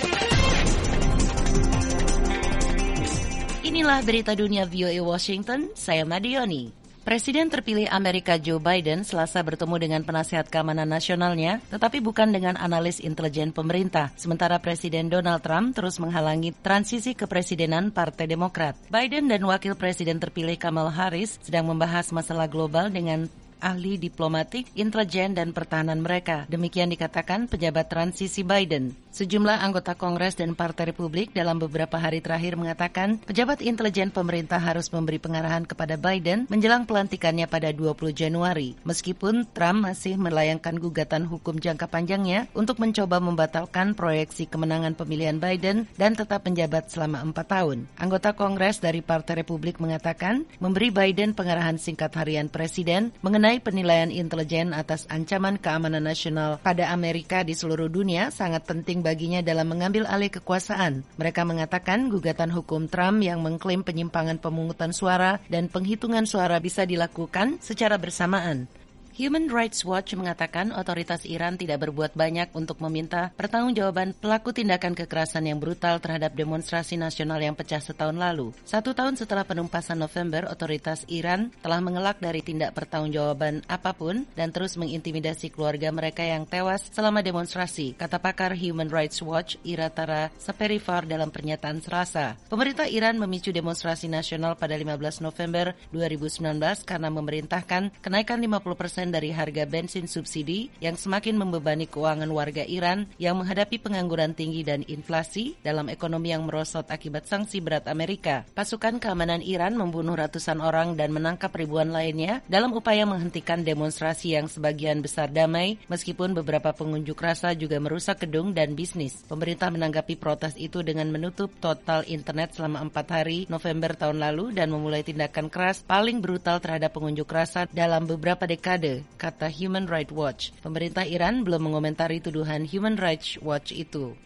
Inilah berita dunia V O A Washington, saya Madioni. Presiden terpilih Amerika Joe Biden Selasa bertemu dengan penasihat keamanan nasionalnya, tetapi bukan dengan analis intelijen pemerintah. Sementara Presiden Donald Trump terus menghalangi transisi kepresidenan Partai Demokrat. Biden dan Wakil Presiden terpilih Kamala Harris sedang membahas masalah global dengan ahli diplomatik, intelijen, dan pertahanan mereka. Demikian dikatakan pejabat transisi Biden. Sejumlah anggota Kongres dan Partai Republik dalam beberapa hari terakhir mengatakan pejabat intelijen pemerintah harus memberi pengarahan kepada Biden menjelang pelantikannya pada dua puluh Januari. Meskipun Trump masih melayangkan gugatan hukum jangka panjangnya untuk mencoba membatalkan proyeksi kemenangan pemilihan Biden dan tetap menjabat selama empat tahun. Anggota Kongres dari Partai Republik mengatakan memberi Biden pengarahan singkat harian Presiden mengenai penilaian intelijen atas ancaman keamanan nasional pada Amerika di seluruh dunia sangat penting baginya dalam mengambil alih kekuasaan. Mereka mengatakan gugatan hukum Trump yang mengklaim penyimpangan pemungutan suara dan penghitungan suara bisa dilakukan secara bersamaan. Human Rights Watch mengatakan otoritas Iran tidak berbuat banyak untuk meminta pertanggungjawaban pelaku tindakan kekerasan yang brutal terhadap demonstrasi nasional yang pecah setahun lalu. Satu tahun setelah penumpasan November, otoritas Iran telah mengelak dari tindak pertanggungjawaban apapun dan terus mengintimidasi keluarga mereka yang tewas selama demonstrasi, kata pakar Human Rights Watch Iratara Saperivar dalam pernyataan Selasa. Pemerintah Iran memicu demonstrasi nasional pada lima belas November dua ribu sembilan belas karena memerintahkan kenaikan lima puluh persen dari harga bensin subsidi yang semakin membebani keuangan warga Iran yang menghadapi pengangguran tinggi dan inflasi dalam ekonomi yang merosot akibat sanksi berat Amerika. Pasukan keamanan Iran membunuh ratusan orang dan menangkap ribuan lainnya dalam upaya menghentikan demonstrasi yang sebagian besar damai, meskipun beberapa pengunjuk rasa juga merusak gedung dan bisnis. Pemerintah menanggapi protes itu dengan menutup total internet selama empat hari November tahun lalu dan memulai tindakan keras paling brutal terhadap pengunjuk rasa dalam beberapa dekade, kata Human Rights Watch. Pemerintah Iran belum mengomentari tuduhan Human Rights Watch itu.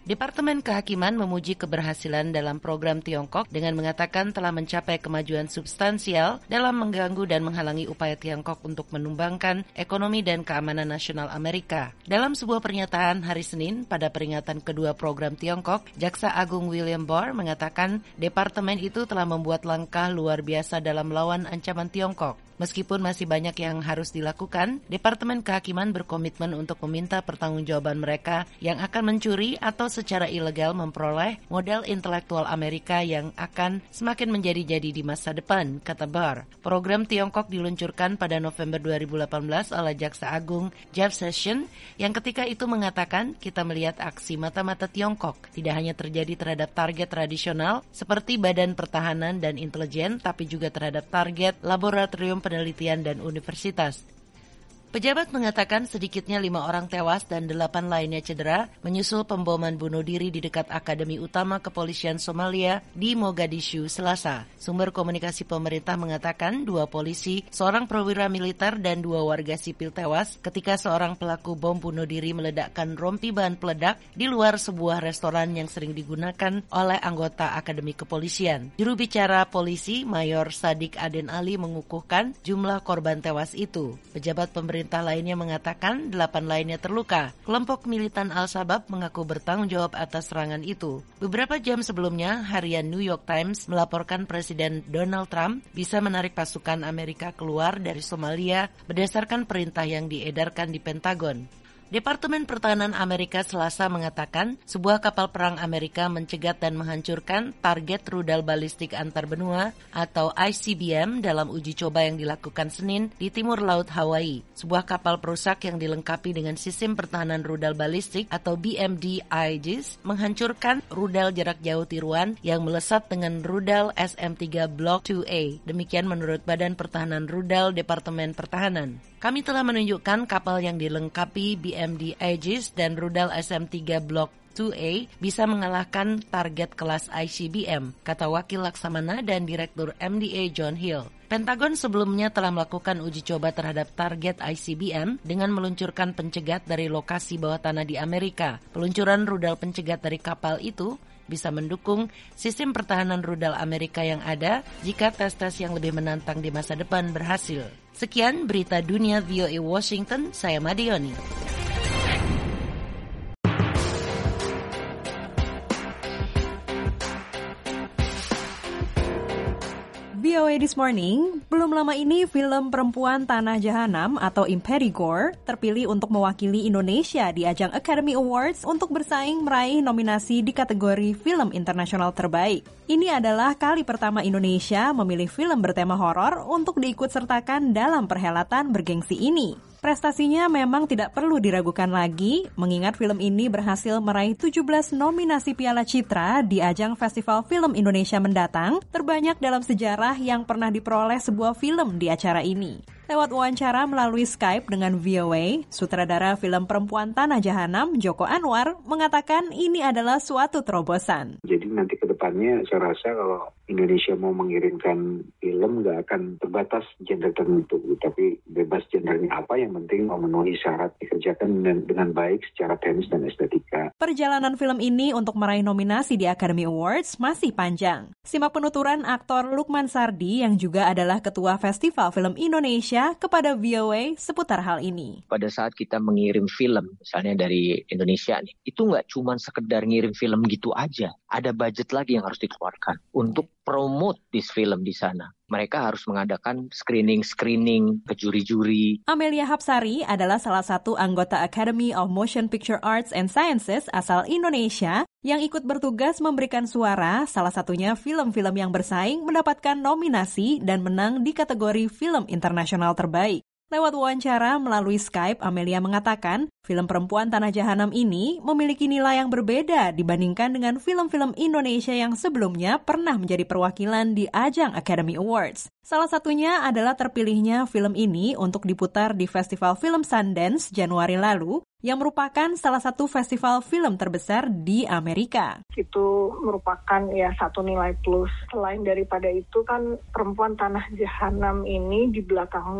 Departemen Kehakiman memuji keberhasilan dalam program Tiongkok dengan mengatakan telah mencapai kemajuan substansial dalam mengganggu dan menghalangi upaya Tiongkok untuk menumbangkan ekonomi dan keamanan nasional Amerika. Dalam sebuah pernyataan hari Senin pada peringatan kedua program Tiongkok, Jaksa Agung William Barr mengatakan departemen itu telah membuat langkah luar biasa dalam melawan ancaman Tiongkok. Meskipun masih banyak yang harus dilakukan, Departemen Kehakiman berkomitmen untuk meminta pertanggungjawaban mereka yang akan mencuri atau secara ilegal memperoleh modal intelektual Amerika yang akan semakin menjadi-jadi di masa depan, kata Barr. Program Tiongkok diluncurkan pada November dua ribu delapan belas oleh Jaksa Agung Jeff Sessions yang ketika itu mengatakan kita melihat aksi mata-mata Tiongkok tidak hanya terjadi terhadap target tradisional seperti Badan Pertahanan dan Intelijen, tapi juga terhadap target laboratorium penelitian dan universitas. Pejabat mengatakan sedikitnya lima orang tewas dan delapan lainnya cedera menyusul pemboman bunuh diri di dekat Akademi Utama Kepolisian Somalia di Mogadishu, Selasa. Sumber komunikasi pemerintah mengatakan dua polisi, seorang perwira militer dan dua warga sipil tewas ketika seorang pelaku bom bunuh diri meledakkan rompi bahan peledak di luar sebuah restoran yang sering digunakan oleh anggota Akademi Kepolisian. Juru bicara polisi, Mayor Sadik Aden Ali mengukuhkan jumlah korban tewas itu. Pejabat pemerintah Pemerintah lainnya mengatakan delapan lainnya terluka. Kelompok militan Al-Shabaab mengaku bertanggung jawab atas serangan itu. Beberapa jam sebelumnya, harian New York Times melaporkan Presiden Donald Trump bisa menarik pasukan Amerika keluar dari Somalia berdasarkan perintah yang diedarkan di Pentagon. Departemen Pertahanan Amerika Selasa mengatakan sebuah kapal perang Amerika mencegat dan menghancurkan target rudal balistik antar benua atau I C B M dalam uji coba yang dilakukan Senin di timur laut Hawaii. Sebuah kapal perusak yang dilengkapi dengan sistem pertahanan rudal balistik atau B M D Aegis menghancurkan rudal jarak jauh tiruan yang melesat dengan rudal S M tiga Block dua A. Demikian menurut Badan Pertahanan Rudal Departemen Pertahanan. Kami telah menunjukkan kapal yang dilengkapi B M D Aegis dan rudal S M tiga Block dua A bisa mengalahkan target kelas I C B M, kata Wakil Laksamana dan Direktur M D A John Hill. Pentagon sebelumnya telah melakukan uji coba terhadap target I C B M dengan meluncurkan pencegat dari lokasi bawah tanah di Amerika. Peluncuran rudal pencegat dari kapal itu bisa mendukung sistem pertahanan rudal Amerika yang ada jika tes-tes yang lebih menantang di masa depan berhasil. Sekian berita dunia V O A Washington, saya Madioni. V O A This Morning, belum lama ini film perempuan Tanah Jahanam atau Imperigore terpilih untuk mewakili Indonesia di ajang Academy Awards untuk bersaing meraih nominasi di kategori film internasional terbaik. Ini adalah kali pertama Indonesia memilih film bertema horor untuk diikutsertakan dalam perhelatan bergengsi ini. Prestasinya memang tidak perlu diragukan lagi, mengingat film ini berhasil meraih tujuh belas nominasi Piala Citra di ajang Festival Film Indonesia mendatang, terbanyak dalam sejarah yang pernah diperoleh sebuah film di acara ini. Lewat wawancara melalui Skype dengan V O A, sutradara film perempuan Tanah Jahanam, Joko Anwar, mengatakan ini adalah suatu terobosan. Jadi nanti ke depannya saya rasa kalau Indonesia mau mengirimkan film nggak akan terbatas genre tertentu, tapi bebas genrenya apa, yang penting memenuhi syarat dikerjakan dengan, dengan baik secara teknis dan estetika. Perjalanan film ini untuk meraih nominasi di Academy Awards masih panjang. Simak penuturan aktor Lukman Sardi yang juga adalah Ketua Festival Film Indonesia kepada V O A seputar hal ini. Pada saat kita mengirim film, misalnya dari Indonesia nih, itu nggak cuma sekedar ngirim film gitu aja. Ada budget lagi yang harus dikeluarkan untuk promote this film di sana. Mereka harus mengadakan screening-screening ke juri-juri. Amelia Hapsari adalah salah satu anggota Academy of Motion Picture Arts and Sciences asal Indonesia yang ikut bertugas memberikan suara, salah satunya film-film yang bersaing mendapatkan nominasi dan menang di kategori film internasional terbaik. Lewat wawancara melalui Skype, Amelia mengatakan film perempuan Tanah Jahanam ini memiliki nilai yang berbeda dibandingkan dengan film-film Indonesia yang sebelumnya pernah menjadi perwakilan di ajang Academy Awards. Salah satunya adalah terpilihnya film ini untuk diputar di Festival Film Sundance Januari lalu, yang merupakan salah satu festival film terbesar di Amerika. Itu merupakan ya satu nilai plus. Selain daripada itu kan perempuan Tanah Jahanam ini di belakangnya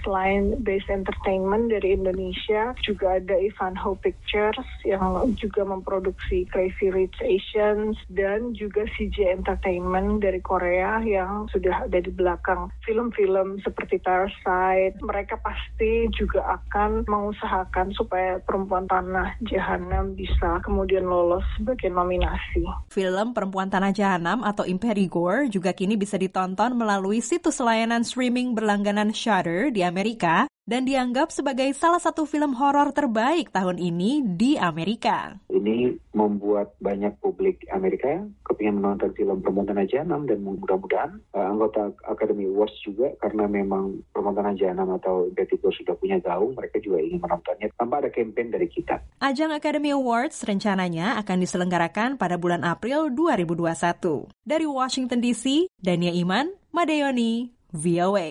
selain Base Entertainment dari Indonesia, juga ada Ivanhoe Pictures yang juga memproduksi Crazy Rich Asians, dan juga C J Entertainment dari Korea yang sudah ada di belakang film-film seperti Parasite. Mereka pasti juga akan mengusahakan supaya Perempuan Tanah Jahanam bisa kemudian lolos sebagai nominasi. Film Perempuan Tanah Jahanam atau Imperigore juga kini bisa ditonton melalui situs layanan streaming berlangganan Shudder di Amerika dan dianggap sebagai salah satu film horor terbaik tahun ini di Amerika. Ini membuat banyak publik Amerika kepingin menonton film Perempuan Tanah Jahanam, dan mudah-mudahan uh, anggota Academy Awards juga, karena memang Perempuan Tanah Jahanam atau Imperigore sudah punya gaung, mereka juga ingin menontonnya tanpa ada campaign dari kita. Ajang Academy Awards rencananya akan diselenggarakan pada bulan April dua ribu dua puluh satu. Dari Washington D C, Dania Iman, Madayoni, V O A.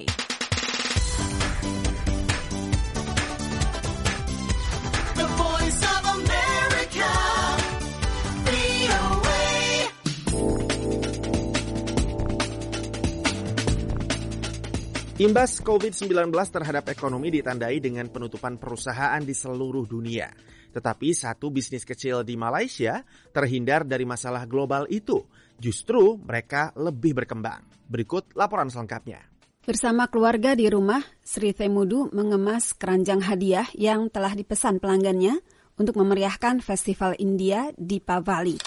Imbas covid sembilan belas terhadap ekonomi ditandai dengan penutupan perusahaan di seluruh dunia. Tetapi satu bisnis kecil di Malaysia terhindar dari masalah global itu. Justru mereka lebih berkembang. Berikut laporan selengkapnya. Bersama keluarga di rumah, Sri Themudu mengemas keranjang hadiah yang telah dipesan pelanggannya untuk memeriahkan Festival India di Pavali.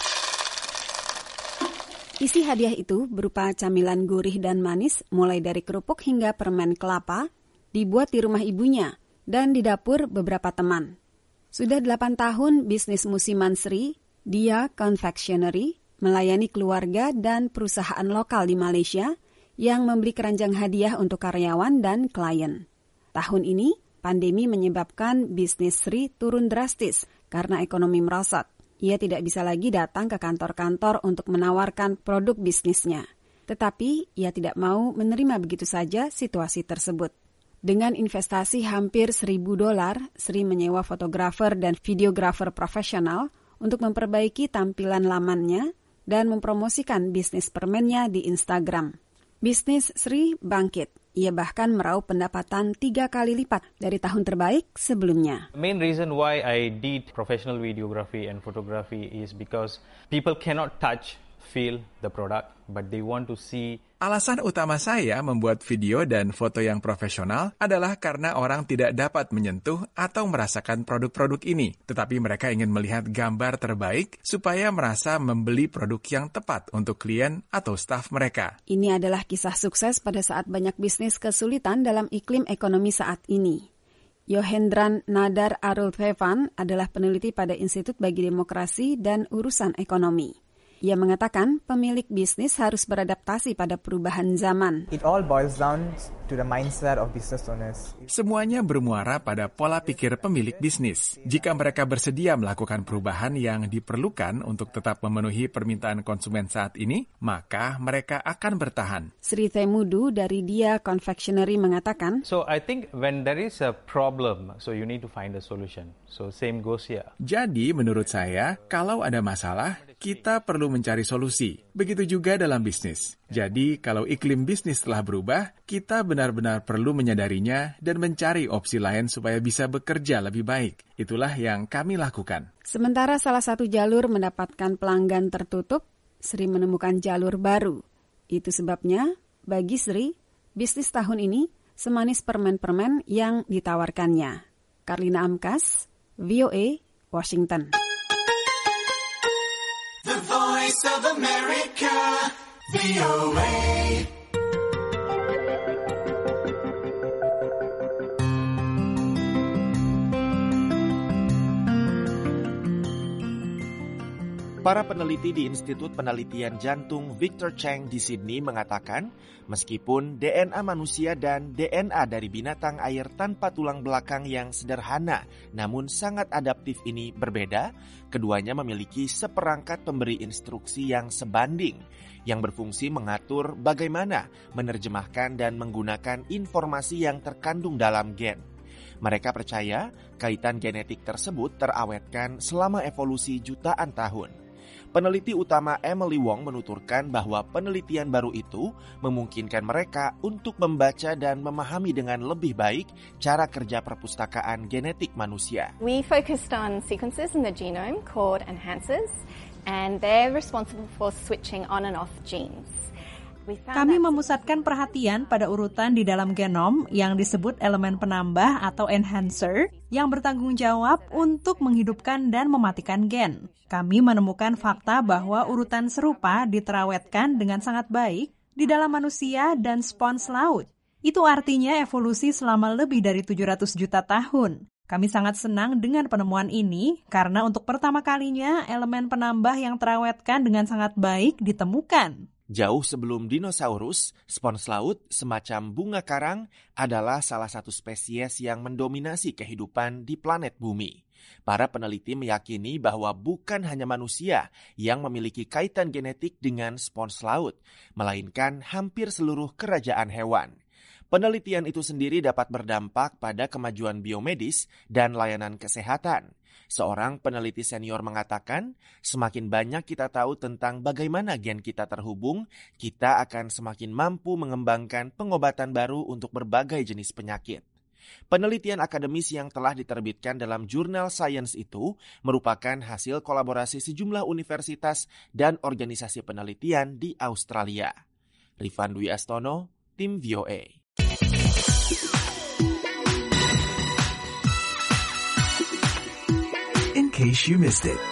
Isi hadiah itu berupa camilan gurih dan manis, mulai dari kerupuk hingga permen kelapa, dibuat di rumah ibunya dan di dapur beberapa teman. Sudah delapan tahun bisnis musiman Sri, Dia Confectionery, melayani keluarga dan perusahaan lokal di Malaysia yang membeli keranjang hadiah untuk karyawan dan klien. Tahun ini, pandemi menyebabkan bisnis Sri turun drastis karena ekonomi merosot. Ia tidak bisa lagi datang ke kantor-kantor untuk menawarkan produk bisnisnya. Tetapi ia tidak mau menerima begitu saja situasi tersebut. Dengan investasi hampir seribu dolar, Sri menyewa fotografer dan videografer profesional untuk memperbaiki tampilan lamannya dan mempromosikan bisnis permennya di Instagram. Bisnis Sri bangkit. Ia bahkan meraup pendapatan tiga kali lipat dari tahun terbaik sebelumnya. The main reason why I did professional videography and photography is because people cannot touch, feel the product, but they want to see. Alasan utama saya membuat video dan foto yang profesional adalah karena orang tidak dapat menyentuh atau merasakan produk-produk ini, tetapi mereka ingin melihat gambar terbaik supaya merasa membeli produk yang tepat untuk klien atau staf mereka. Ini adalah kisah sukses pada saat banyak bisnis kesulitan dalam iklim ekonomi saat ini. Yohendran Nadar Arulthevan adalah peneliti pada Institut Bagi Demokrasi dan Urusan Ekonomi. Ia mengatakan pemilik bisnis harus beradaptasi pada perubahan zaman. It all boils down to the mindset of business owners. Semuanya bermuara pada pola pikir pemilik bisnis. Jika mereka bersedia melakukan perubahan yang diperlukan untuk tetap memenuhi permintaan konsumen saat ini, maka mereka akan bertahan. Sri Themudu dari Dia Confectionery mengatakan, So I think when there is a problem, so you need to find a solution. So same goes here. Jadi menurut saya, kalau ada masalah, kita perlu mencari solusi. Begitu juga dalam bisnis. Jadi, kalau iklim bisnis telah berubah, kita benar-benar perlu menyadarinya dan mencari opsi lain supaya bisa bekerja lebih baik. Itulah yang kami lakukan. Sementara salah satu jalur mendapatkan pelanggan tertutup, Sri menemukan jalur baru. Itu sebabnya, bagi Sri, bisnis tahun ini semanis permen-permen yang ditawarkannya. Karlina Amkas, V O A, Washington. The Voice of America, V O A. Para peneliti di Institut Penelitian Jantung Victor Chang di Sydney mengatakan, meskipun D N A manusia dan D N A dari binatang air tanpa tulang belakang yang sederhana namun sangat adaptif ini berbeda, keduanya memiliki seperangkat pemberi instruksi yang sebanding, yang berfungsi mengatur bagaimana menerjemahkan dan menggunakan informasi yang terkandung dalam gen. Mereka percaya kaitan genetik tersebut terawetkan selama evolusi jutaan tahun. Peneliti utama Emily Wong menuturkan bahwa penelitian baru itu memungkinkan mereka untuk membaca dan memahami dengan lebih baik cara kerja perpustakaan genetik manusia. We focused on sequences in the genome called enhancers, and they're responsible for switching on and off genes. Kami memusatkan perhatian pada urutan di dalam genom yang disebut elemen penambah atau enhancer yang bertanggung jawab untuk menghidupkan dan mematikan gen. Kami menemukan fakta bahwa urutan serupa diterawetkan dengan sangat baik di dalam manusia dan spons laut. Itu artinya evolusi selama lebih dari tujuh ratus juta tahun. Kami sangat senang dengan penemuan ini karena untuk pertama kalinya elemen penambah yang terawetkan dengan sangat baik ditemukan. Jauh sebelum dinosaurus, spons laut semacam bunga karang adalah salah satu spesies yang mendominasi kehidupan di planet bumi. Para peneliti meyakini bahwa bukan hanya manusia yang memiliki kaitan genetik dengan spons laut, melainkan hampir seluruh kerajaan hewan. Penelitian itu sendiri dapat berdampak pada kemajuan biomedis dan layanan kesehatan. Seorang peneliti senior mengatakan, semakin banyak kita tahu tentang bagaimana gen kita terhubung, kita akan semakin mampu mengembangkan pengobatan baru untuk berbagai jenis penyakit. Penelitian akademis yang telah diterbitkan dalam jurnal Science itu merupakan hasil kolaborasi sejumlah universitas dan organisasi penelitian di Australia. Rifan Dwi Astono, Tim V O A. In case you missed it.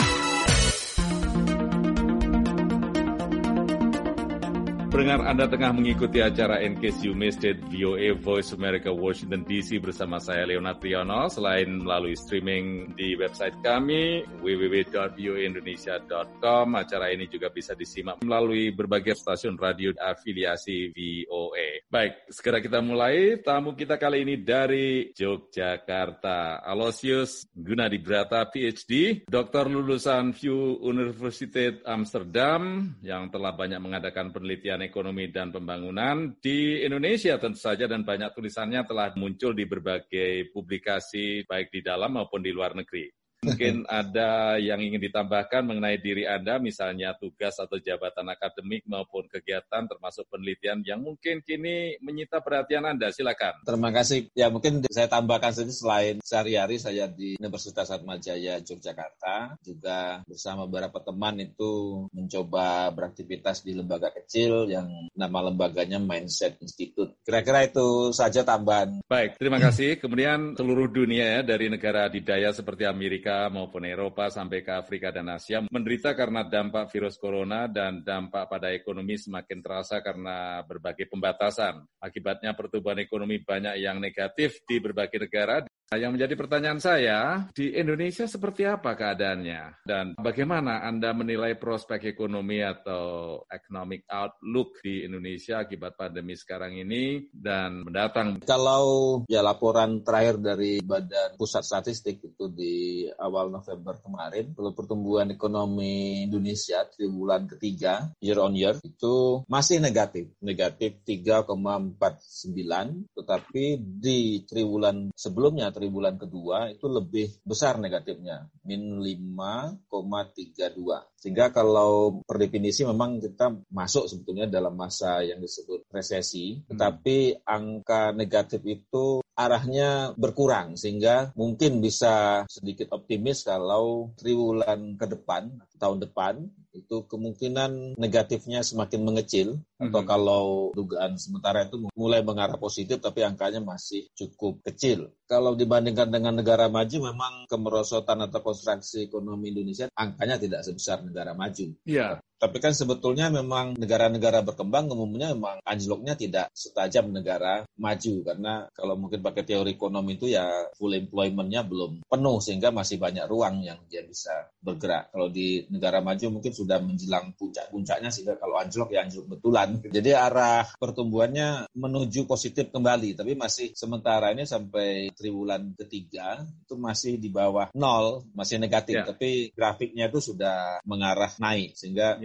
Pendengar, Anda tengah mengikuti acara In Case You Missed It, V O A Voice America Washington D C bersama saya Leonard Triono. Selain melalui streaming di website kami w w w dot v o a indonesia dot com, acara ini juga bisa disimak melalui berbagai stasiun radio afiliasi V O A. Baik, segera kita mulai. Tamu kita kali ini dari Yogyakarta, Aloysius Gunadibrata P H D, doktor lulusan V U Universiteit Amsterdam yang telah banyak mengadakan penelitian ekonomi dan pembangunan di Indonesia tentu saja, dan banyak tulisannya telah muncul di berbagai publikasi baik di dalam maupun di luar negeri. Mungkin ada yang ingin ditambahkan mengenai diri Anda, misalnya tugas atau jabatan akademik maupun kegiatan termasuk penelitian yang mungkin kini menyita perhatian Anda. Silakan. Terima kasih. Ya, mungkin saya tambahkan saja, selain sehari-hari saya di Universitas Atmajaya Yogyakarta, juga bersama beberapa teman itu mencoba beraktivitas di lembaga kecil yang nama lembaganya Mindset Institute. Kira-kira itu saja tambahan. Baik, terima kasih. Kemudian seluruh dunia ya, dari negara adidaya seperti Amerika maupun Eropa sampai ke Afrika dan Asia menderita karena dampak virus corona, dan dampak pada ekonomi semakin terasa karena berbagai pembatasan. Akibatnya pertumbuhan ekonomi banyak yang negatif di berbagai negara. Yang menjadi pertanyaan saya, di Indonesia seperti apa keadaannya? Dan bagaimana Anda menilai prospek ekonomi atau economic outlook di Indonesia akibat pandemi sekarang ini dan mendatang? Kalau ya laporan terakhir dari Badan Pusat Statistik itu di awal November kemarin, kalau pertumbuhan ekonomi Indonesia triwulan ketiga year on year itu masih negatif, negatif tiga koma empat sembilan, tetapi di triwulan sebelumnya, triwulan kedua itu lebih besar negatifnya, min lima koma tiga dua. Sehingga kalau per definisi memang kita masuk sebetulnya dalam masa yang disebut resesi, tetapi angka negatif itu arahnya berkurang, sehingga mungkin bisa sedikit optimis kalau triwulan ke depan, tahun depan, itu kemungkinan negatifnya semakin mengecil, mm-hmm. atau kalau dugaan sementara itu mulai mengarah positif, tapi angkanya masih cukup kecil. Kalau dibandingkan dengan negara maju, memang kemerosotan atau konstruksi ekonomi Indonesia angkanya tidak sebesar negara maju. Iya. Tapi kan sebetulnya memang negara-negara berkembang umumnya memang anjloknya tidak setajam negara maju, karena kalau mungkin pakai teori ekonomi itu ya full employment-nya belum penuh, sehingga masih banyak ruang yang dia bisa bergerak. Kalau di negara maju mungkin sudah menjelang puncak-puncaknya, sehingga kalau anjlok ya anjlok betulan. Jadi arah pertumbuhannya menuju positif kembali, tapi masih sementara ini sampai triwulan ketiga itu masih di bawah nol, masih negatif, yeah. Tapi grafiknya itu sudah mengarah naik, sehingga yeah.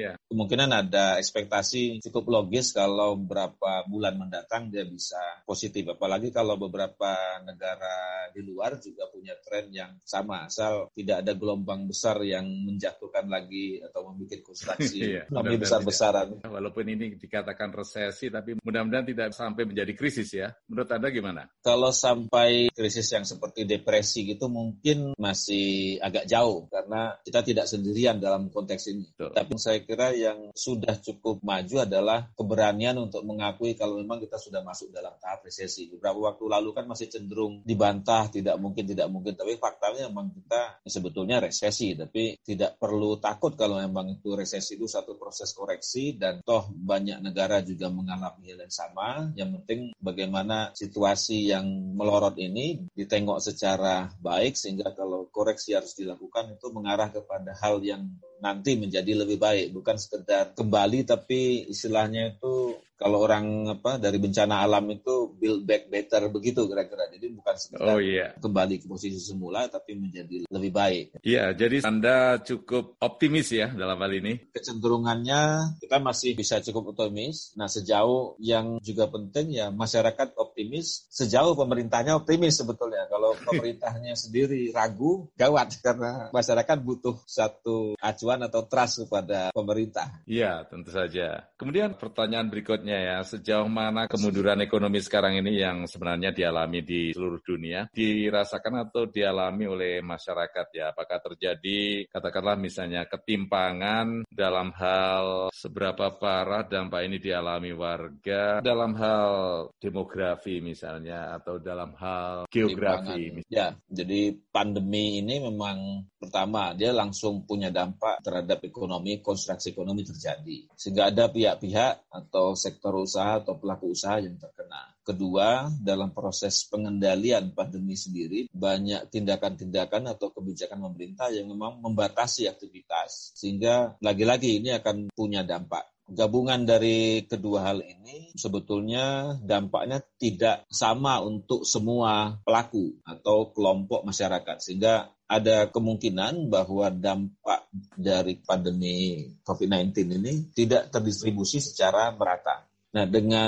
Yeah. Kemungkinan ada ekspektasi cukup logis kalau beberapa bulan mendatang dia bisa positif. Apalagi kalau beberapa negara di luar juga punya tren yang sama, asal tidak ada gelombang besar yang menjatuhkan lagi atau membuat konstruksi lebih besar-besaran. Walaupun ini dikatakan resesi, tapi mudah-mudahan tidak sampai menjadi krisis ya. Menurut Anda gimana? Kalau sampai krisis yang seperti depresi gitu mungkin masih agak jauh karena kita tidak sendirian dalam konteks ini. Betul. Tapi saya kira yang sudah cukup maju adalah keberanian untuk mengakui kalau memang kita sudah masuk dalam tahap resesi. Beberapa waktu lalu kan masih cenderung dibantah, tidak mungkin, tidak mungkin. Tapi faktanya memang kita sebetulnya resesi. Tapi tidak perlu takut kalau memang itu resesi itu satu proses koreksi dan toh banyak negara juga mengalami hal yang sama. Yang penting bagaimana situasi yang melorot ini ditengok secara baik sehingga kalau koreksi harus dilakukan itu mengarah kepada hal yang nanti menjadi lebih baik, bukan sekedar kembali tapi istilahnya itu kalau orang apa dari bencana alam itu build back better begitu kira-kira. Jadi bukan sekedar oh, yeah. kembali ke posisi semula tapi menjadi lebih baik. Iya, jadi Anda cukup optimis ya dalam hal ini. Kecenderungannya kita masih bisa cukup optimis. Nah, sejauh yang juga penting ya masyarakat optimis, sejauh pemerintahnya optimis sebetulnya. Kalau pemerintahnya sendiri ragu, gawat karena masyarakat butuh satu acuan atau trust kepada pemerintah. Iya, tentu saja. Kemudian pertanyaan berikutnya ya, sejauh mana kemunduran ekonomi sekarang ini yang sebenarnya dialami di seluruh dunia, dirasakan atau dialami oleh masyarakat ya? Apakah terjadi, katakanlah misalnya ketimpangan dalam hal seberapa parah dampak ini dialami warga, dalam hal demografi misalnya, atau dalam hal geografi? Ya, jadi pandemi ini memang pertama, dia langsung punya dampak terhadap ekonomi, konstruksi ekonomi terjadi. Sehingga ada pihak-pihak atau sektor usaha atau pelaku usaha yang terkena. Kedua, dalam proses pengendalian pandemi sendiri, banyak tindakan-tindakan atau kebijakan pemerintah yang memang membatasi aktivitas. Sehingga lagi-lagi ini akan punya dampak. Gabungan dari kedua hal ini sebetulnya dampaknya tidak sama untuk semua pelaku atau kelompok masyarakat. Sehingga ada kemungkinan bahwa dampak dari pandemi covid sembilan belas ini tidak terdistribusi secara merata. Nah, dengan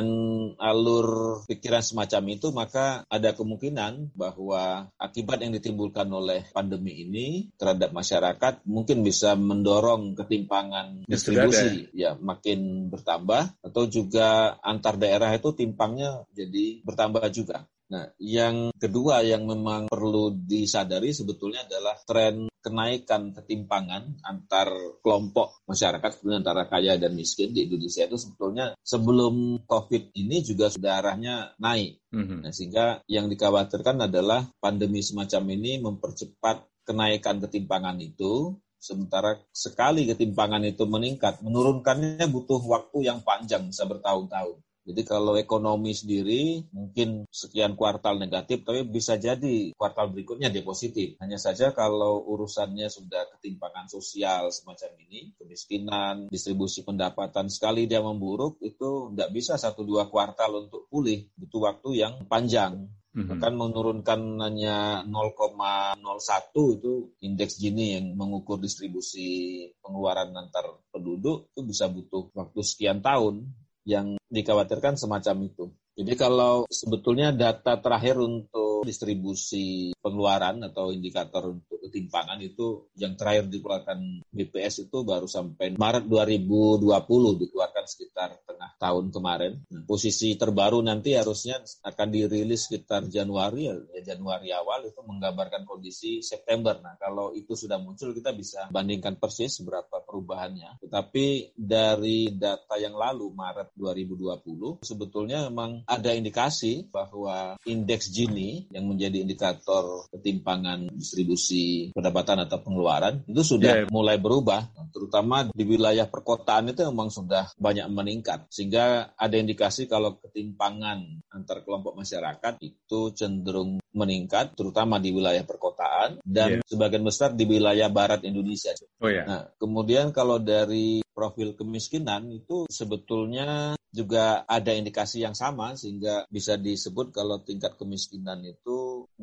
alur pikiran semacam itu, maka ada kemungkinan bahwa akibat yang ditimbulkan oleh pandemi ini terhadap masyarakat mungkin bisa mendorong ketimpangan distribusi ya makin bertambah, atau juga antar daerah itu timpangnya jadi bertambah juga. Nah, yang kedua yang memang perlu disadari sebetulnya adalah tren kenaikan ketimpangan antar kelompok masyarakat, sebetulnya antara kaya dan miskin di Indonesia itu sebetulnya sebelum COVID ini juga sudah arahnya naik. Mm-hmm. Nah, sehingga yang dikhawatirkan adalah pandemi semacam ini mempercepat kenaikan ketimpangan itu. Sementara sekali ketimpangan itu meningkat, menurunkannya butuh waktu yang panjang, bisa bertahun-tahun. Jadi kalau ekonomi sendiri mungkin sekian kuartal negatif, tapi bisa jadi kuartal berikutnya dia positif. Hanya saja kalau urusannya sudah ketimpangan sosial semacam ini, kemiskinan, distribusi pendapatan, sekali dia memburuk, itu tidak bisa satu dua kuartal untuk pulih. Butuh waktu yang panjang. Mm-hmm. Bahkan menurunkan hanya nol koma nol satu itu indeks Gini yang mengukur distribusi pengeluaran antar penduduk itu bisa butuh waktu sekian tahun. Yang dikhawatirkan semacam itu. Jadi kalau sebetulnya data terakhir untuk distribusi pengeluaran atau indikator untuk ketimpangan itu yang terakhir dikeluarkan B P S itu baru sampai Maret dua ribu dua puluh dikeluarkan sekitar tengah tahun kemarin. Nah, posisi terbaru nanti harusnya akan dirilis sekitar Januari ya Januari awal itu menggambarkan kondisi September. Nah, kalau itu sudah muncul kita bisa bandingkan persis berapa perubahannya. Tetapi dari data yang lalu Maret dua ribu dua puluh sebetulnya memang ada indikasi bahwa indeks Gini yang menjadi indikator ketimpangan distribusi pendapatan atau pengeluaran itu sudah yeah. mulai berubah, terutama di wilayah perkotaan itu memang sudah banyak meningkat, sehingga ada indikasi kalau ketimpangan antar kelompok masyarakat itu cenderung meningkat, terutama di wilayah perkotaan dan yeah. sebagian besar di wilayah barat Indonesia. Oh, yeah. Nah, kemudian kalau dari profil kemiskinan itu sebetulnya juga ada indikasi yang sama, sehingga bisa disebut kalau tingkat kemiskinan itu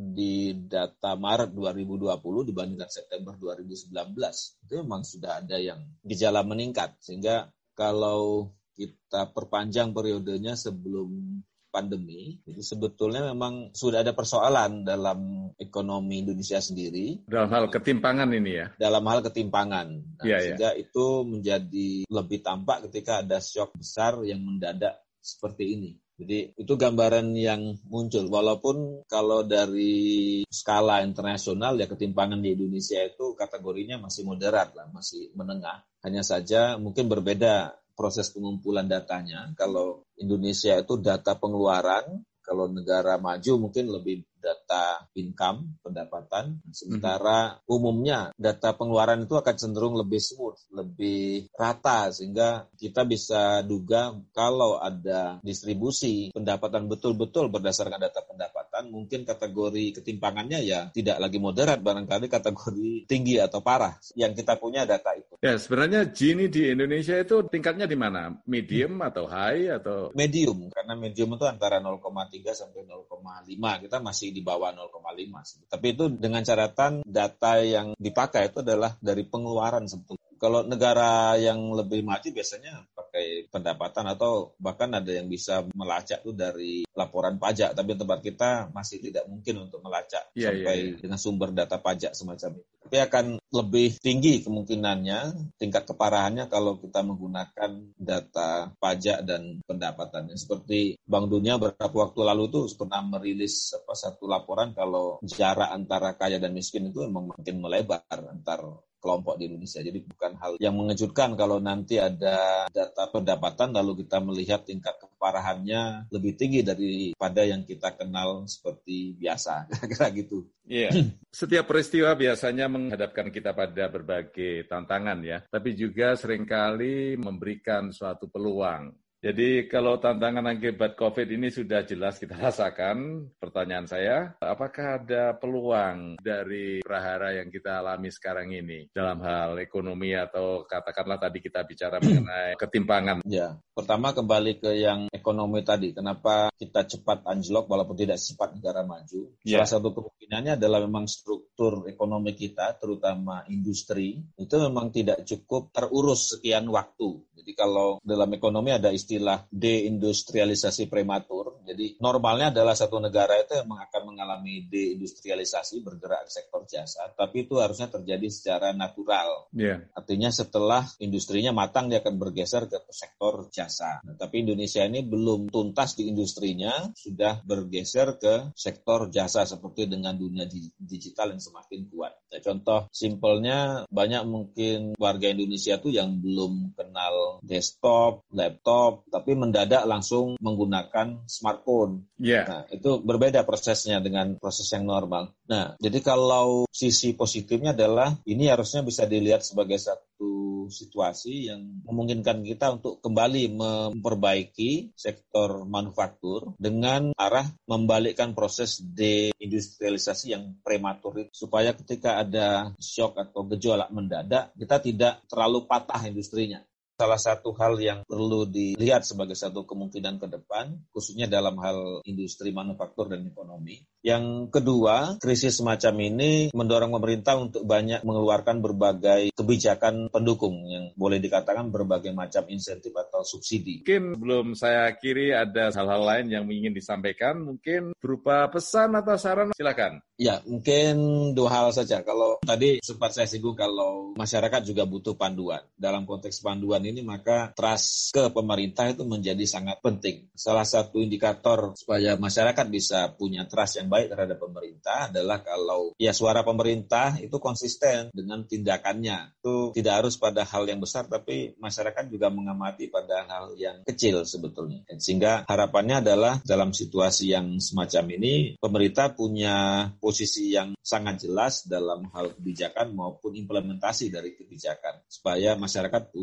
di data Maret dua ribu dua puluh dibandingkan September dua ribu sembilan belas, itu memang sudah ada yang gejala meningkat. Sehingga kalau kita perpanjang periodenya sebelum pandemi, itu sebetulnya memang sudah ada persoalan dalam ekonomi Indonesia sendiri. Dalam hal ketimpangan ini ya? Dalam hal ketimpangan. Nah, ya, sehingga ya. itu menjadi lebih tampak ketika ada shock besar yang mendadak seperti ini. Jadi itu gambaran yang muncul. Walaupun kalau dari skala internasional ya ketimpangan di Indonesia itu kategorinya masih moderat lah, masih menengah. Hanya saja mungkin berbeda proses pengumpulan datanya. Kalau Indonesia itu data pengeluaran, kalau negara maju mungkin lebih data income, pendapatan. Sementara mm-hmm. umumnya data pengeluaran itu akan cenderung lebih smooth, lebih rata. Sehingga kita bisa duga kalau ada distribusi pendapatan betul-betul berdasarkan data pendapatan, mungkin kategori ketimpangannya ya tidak lagi moderat, barangkali kategori tinggi atau parah. Yang kita punya data itu. Ya, sebenarnya Gini di Indonesia itu tingkatnya di mana? Medium atau high atau? Medium, karena medium itu antara nol koma tiga sampai nol koma lima. Kita masih di bawah nol koma lima. Tapi itu dengan catatan data yang dipakai itu adalah dari pengeluaran sebetulnya. Kalau negara yang lebih maju biasanya pakai pendapatan atau bahkan ada yang bisa melacak itu dari laporan pajak. Tapi tempat kita masih tidak mungkin untuk melacak yeah, sampai yeah, yeah. dengan sumber data pajak semacam itu. Tapi akan lebih tinggi kemungkinannya tingkat keparahannya kalau kita menggunakan data pajak dan pendapatannya. Seperti Bank Dunia beberapa waktu lalu itu pernah merilis apa, satu laporan kalau jarak antara kaya dan miskin itu memang makin melebar antar kelompok di Indonesia. Jadi bukan hal yang mengejutkan kalau nanti ada data pendapatan lalu kita melihat tingkat keparahannya lebih tinggi daripada yang kita kenal seperti biasa. Kira-kira gitu. Iya. Yeah. Setiap peristiwa biasanya menghadapkan kita pada berbagai tantangan ya, tapi juga seringkali memberikan suatu peluang. Jadi kalau tantangan akibat COVID ini sudah jelas kita rasakan, pertanyaan saya, apakah ada peluang dari prahara yang kita alami sekarang ini dalam hal ekonomi atau katakanlah tadi kita bicara mengenai ketimpangan? Ya, pertama kembali ke yang ekonomi tadi, kenapa kita cepat anjlok walaupun tidak secepat negara maju? Yeah. Salah satu kemungkinannya adalah memang struktur ekonomi kita, terutama industri, itu memang tidak cukup terurus sekian waktu. Jadi kalau dalam ekonomi ada istilah deindustrialisasi prematur. Jadi normalnya adalah satu negara itu memang akan mengalami deindustrialisasi bergerak ke sektor jasa, tapi itu harusnya terjadi secara natural. Yeah. Artinya setelah industrinya matang dia akan bergeser ke sektor jasa. Nah, tapi Indonesia ini belum tuntas di industrinya, sudah bergeser ke sektor jasa seperti dengan dunia digital yang semakin kuat. Nah, contoh simpelnya banyak mungkin warga Indonesia tuh yang belum kenal desktop, laptop, tapi mendadak langsung menggunakan smartphone. Yeah. Nah, itu berbeda prosesnya dengan proses yang normal. Nah, jadi kalau sisi positifnya adalah ini harusnya bisa dilihat sebagai satu situasi yang memungkinkan kita untuk kembali memperbaiki sektor manufaktur dengan arah membalikkan proses deindustrialisasi yang prematur itu, supaya ketika ada shock atau gejolak mendadak, kita tidak terlalu patah industrinya. Salah satu hal yang perlu dilihat sebagai satu kemungkinan ke depan, khususnya dalam hal industri manufaktur dan ekonomi. Yang kedua, krisis semacam ini mendorong pemerintah untuk banyak mengeluarkan berbagai kebijakan pendukung yang boleh dikatakan berbagai macam insentif atau subsidi. Mungkin belum saya akhiri ada hal-hal lain yang ingin disampaikan, mungkin berupa pesan atau saran, silakan. Ya, mungkin dua hal saja. Kalau tadi sempat saya singgung kalau masyarakat juga butuh panduan. Dalam konteks panduan ini maka trust ke pemerintah itu menjadi sangat penting. Salah satu indikator supaya masyarakat bisa punya trust yang baik terhadap pemerintah adalah kalau ya suara pemerintah itu konsisten dengan tindakannya. Itu tidak harus pada hal yang besar, tapi masyarakat juga mengamati pada hal yang kecil sebetulnya. Sehingga harapannya adalah dalam situasi yang semacam ini pemerintah punya posisi yang sangat jelas dalam hal kebijakan maupun implementasi dari kebijakan supaya masyarakat punya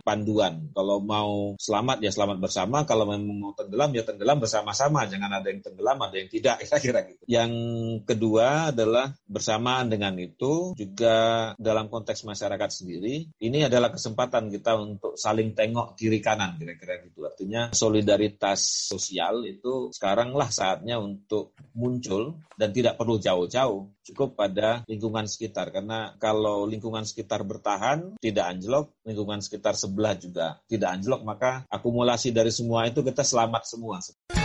panduan. Kalau mau selamat ya selamat bersama, kalau memang mau tenggelam ya tenggelam bersama-sama, jangan ada yang tenggelam, ada yang tidak, kira-kira gitu. Yang kedua adalah bersamaan dengan itu juga dalam konteks masyarakat sendiri, ini adalah kesempatan kita untuk saling tengok kiri kanan, kira-kira gitu. Artinya solidaritas sosial itu sekaranglah saatnya untuk muncul dan tidak perlu jauh-jauh, cukup pada lingkungan sekitar. Karena kalau lingkungan sekitar bertahan, tidak anjlok, lingkungan sekitar sebelah juga tidak anjlok, maka akumulasi dari semua itu kita selamat semua.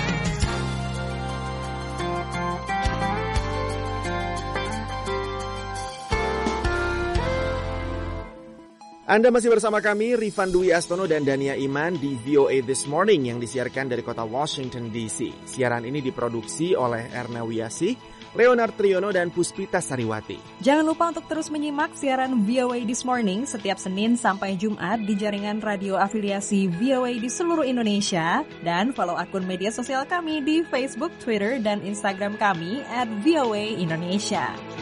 Anda masih bersama kami, Rifan Dwi Astono dan Dania Iman di V O A This Morning yang disiarkan dari kota Washington D C. Siaran ini diproduksi oleh Erna Wiyasi, Leonard Triono, dan Puspita Sariwati. Jangan lupa untuk terus menyimak siaran V O A This Morning setiap Senin sampai Jumat di jaringan radio afiliasi V O A di seluruh Indonesia. Dan follow akun media sosial kami di Facebook, Twitter, dan Instagram kami at V O A Indonesia.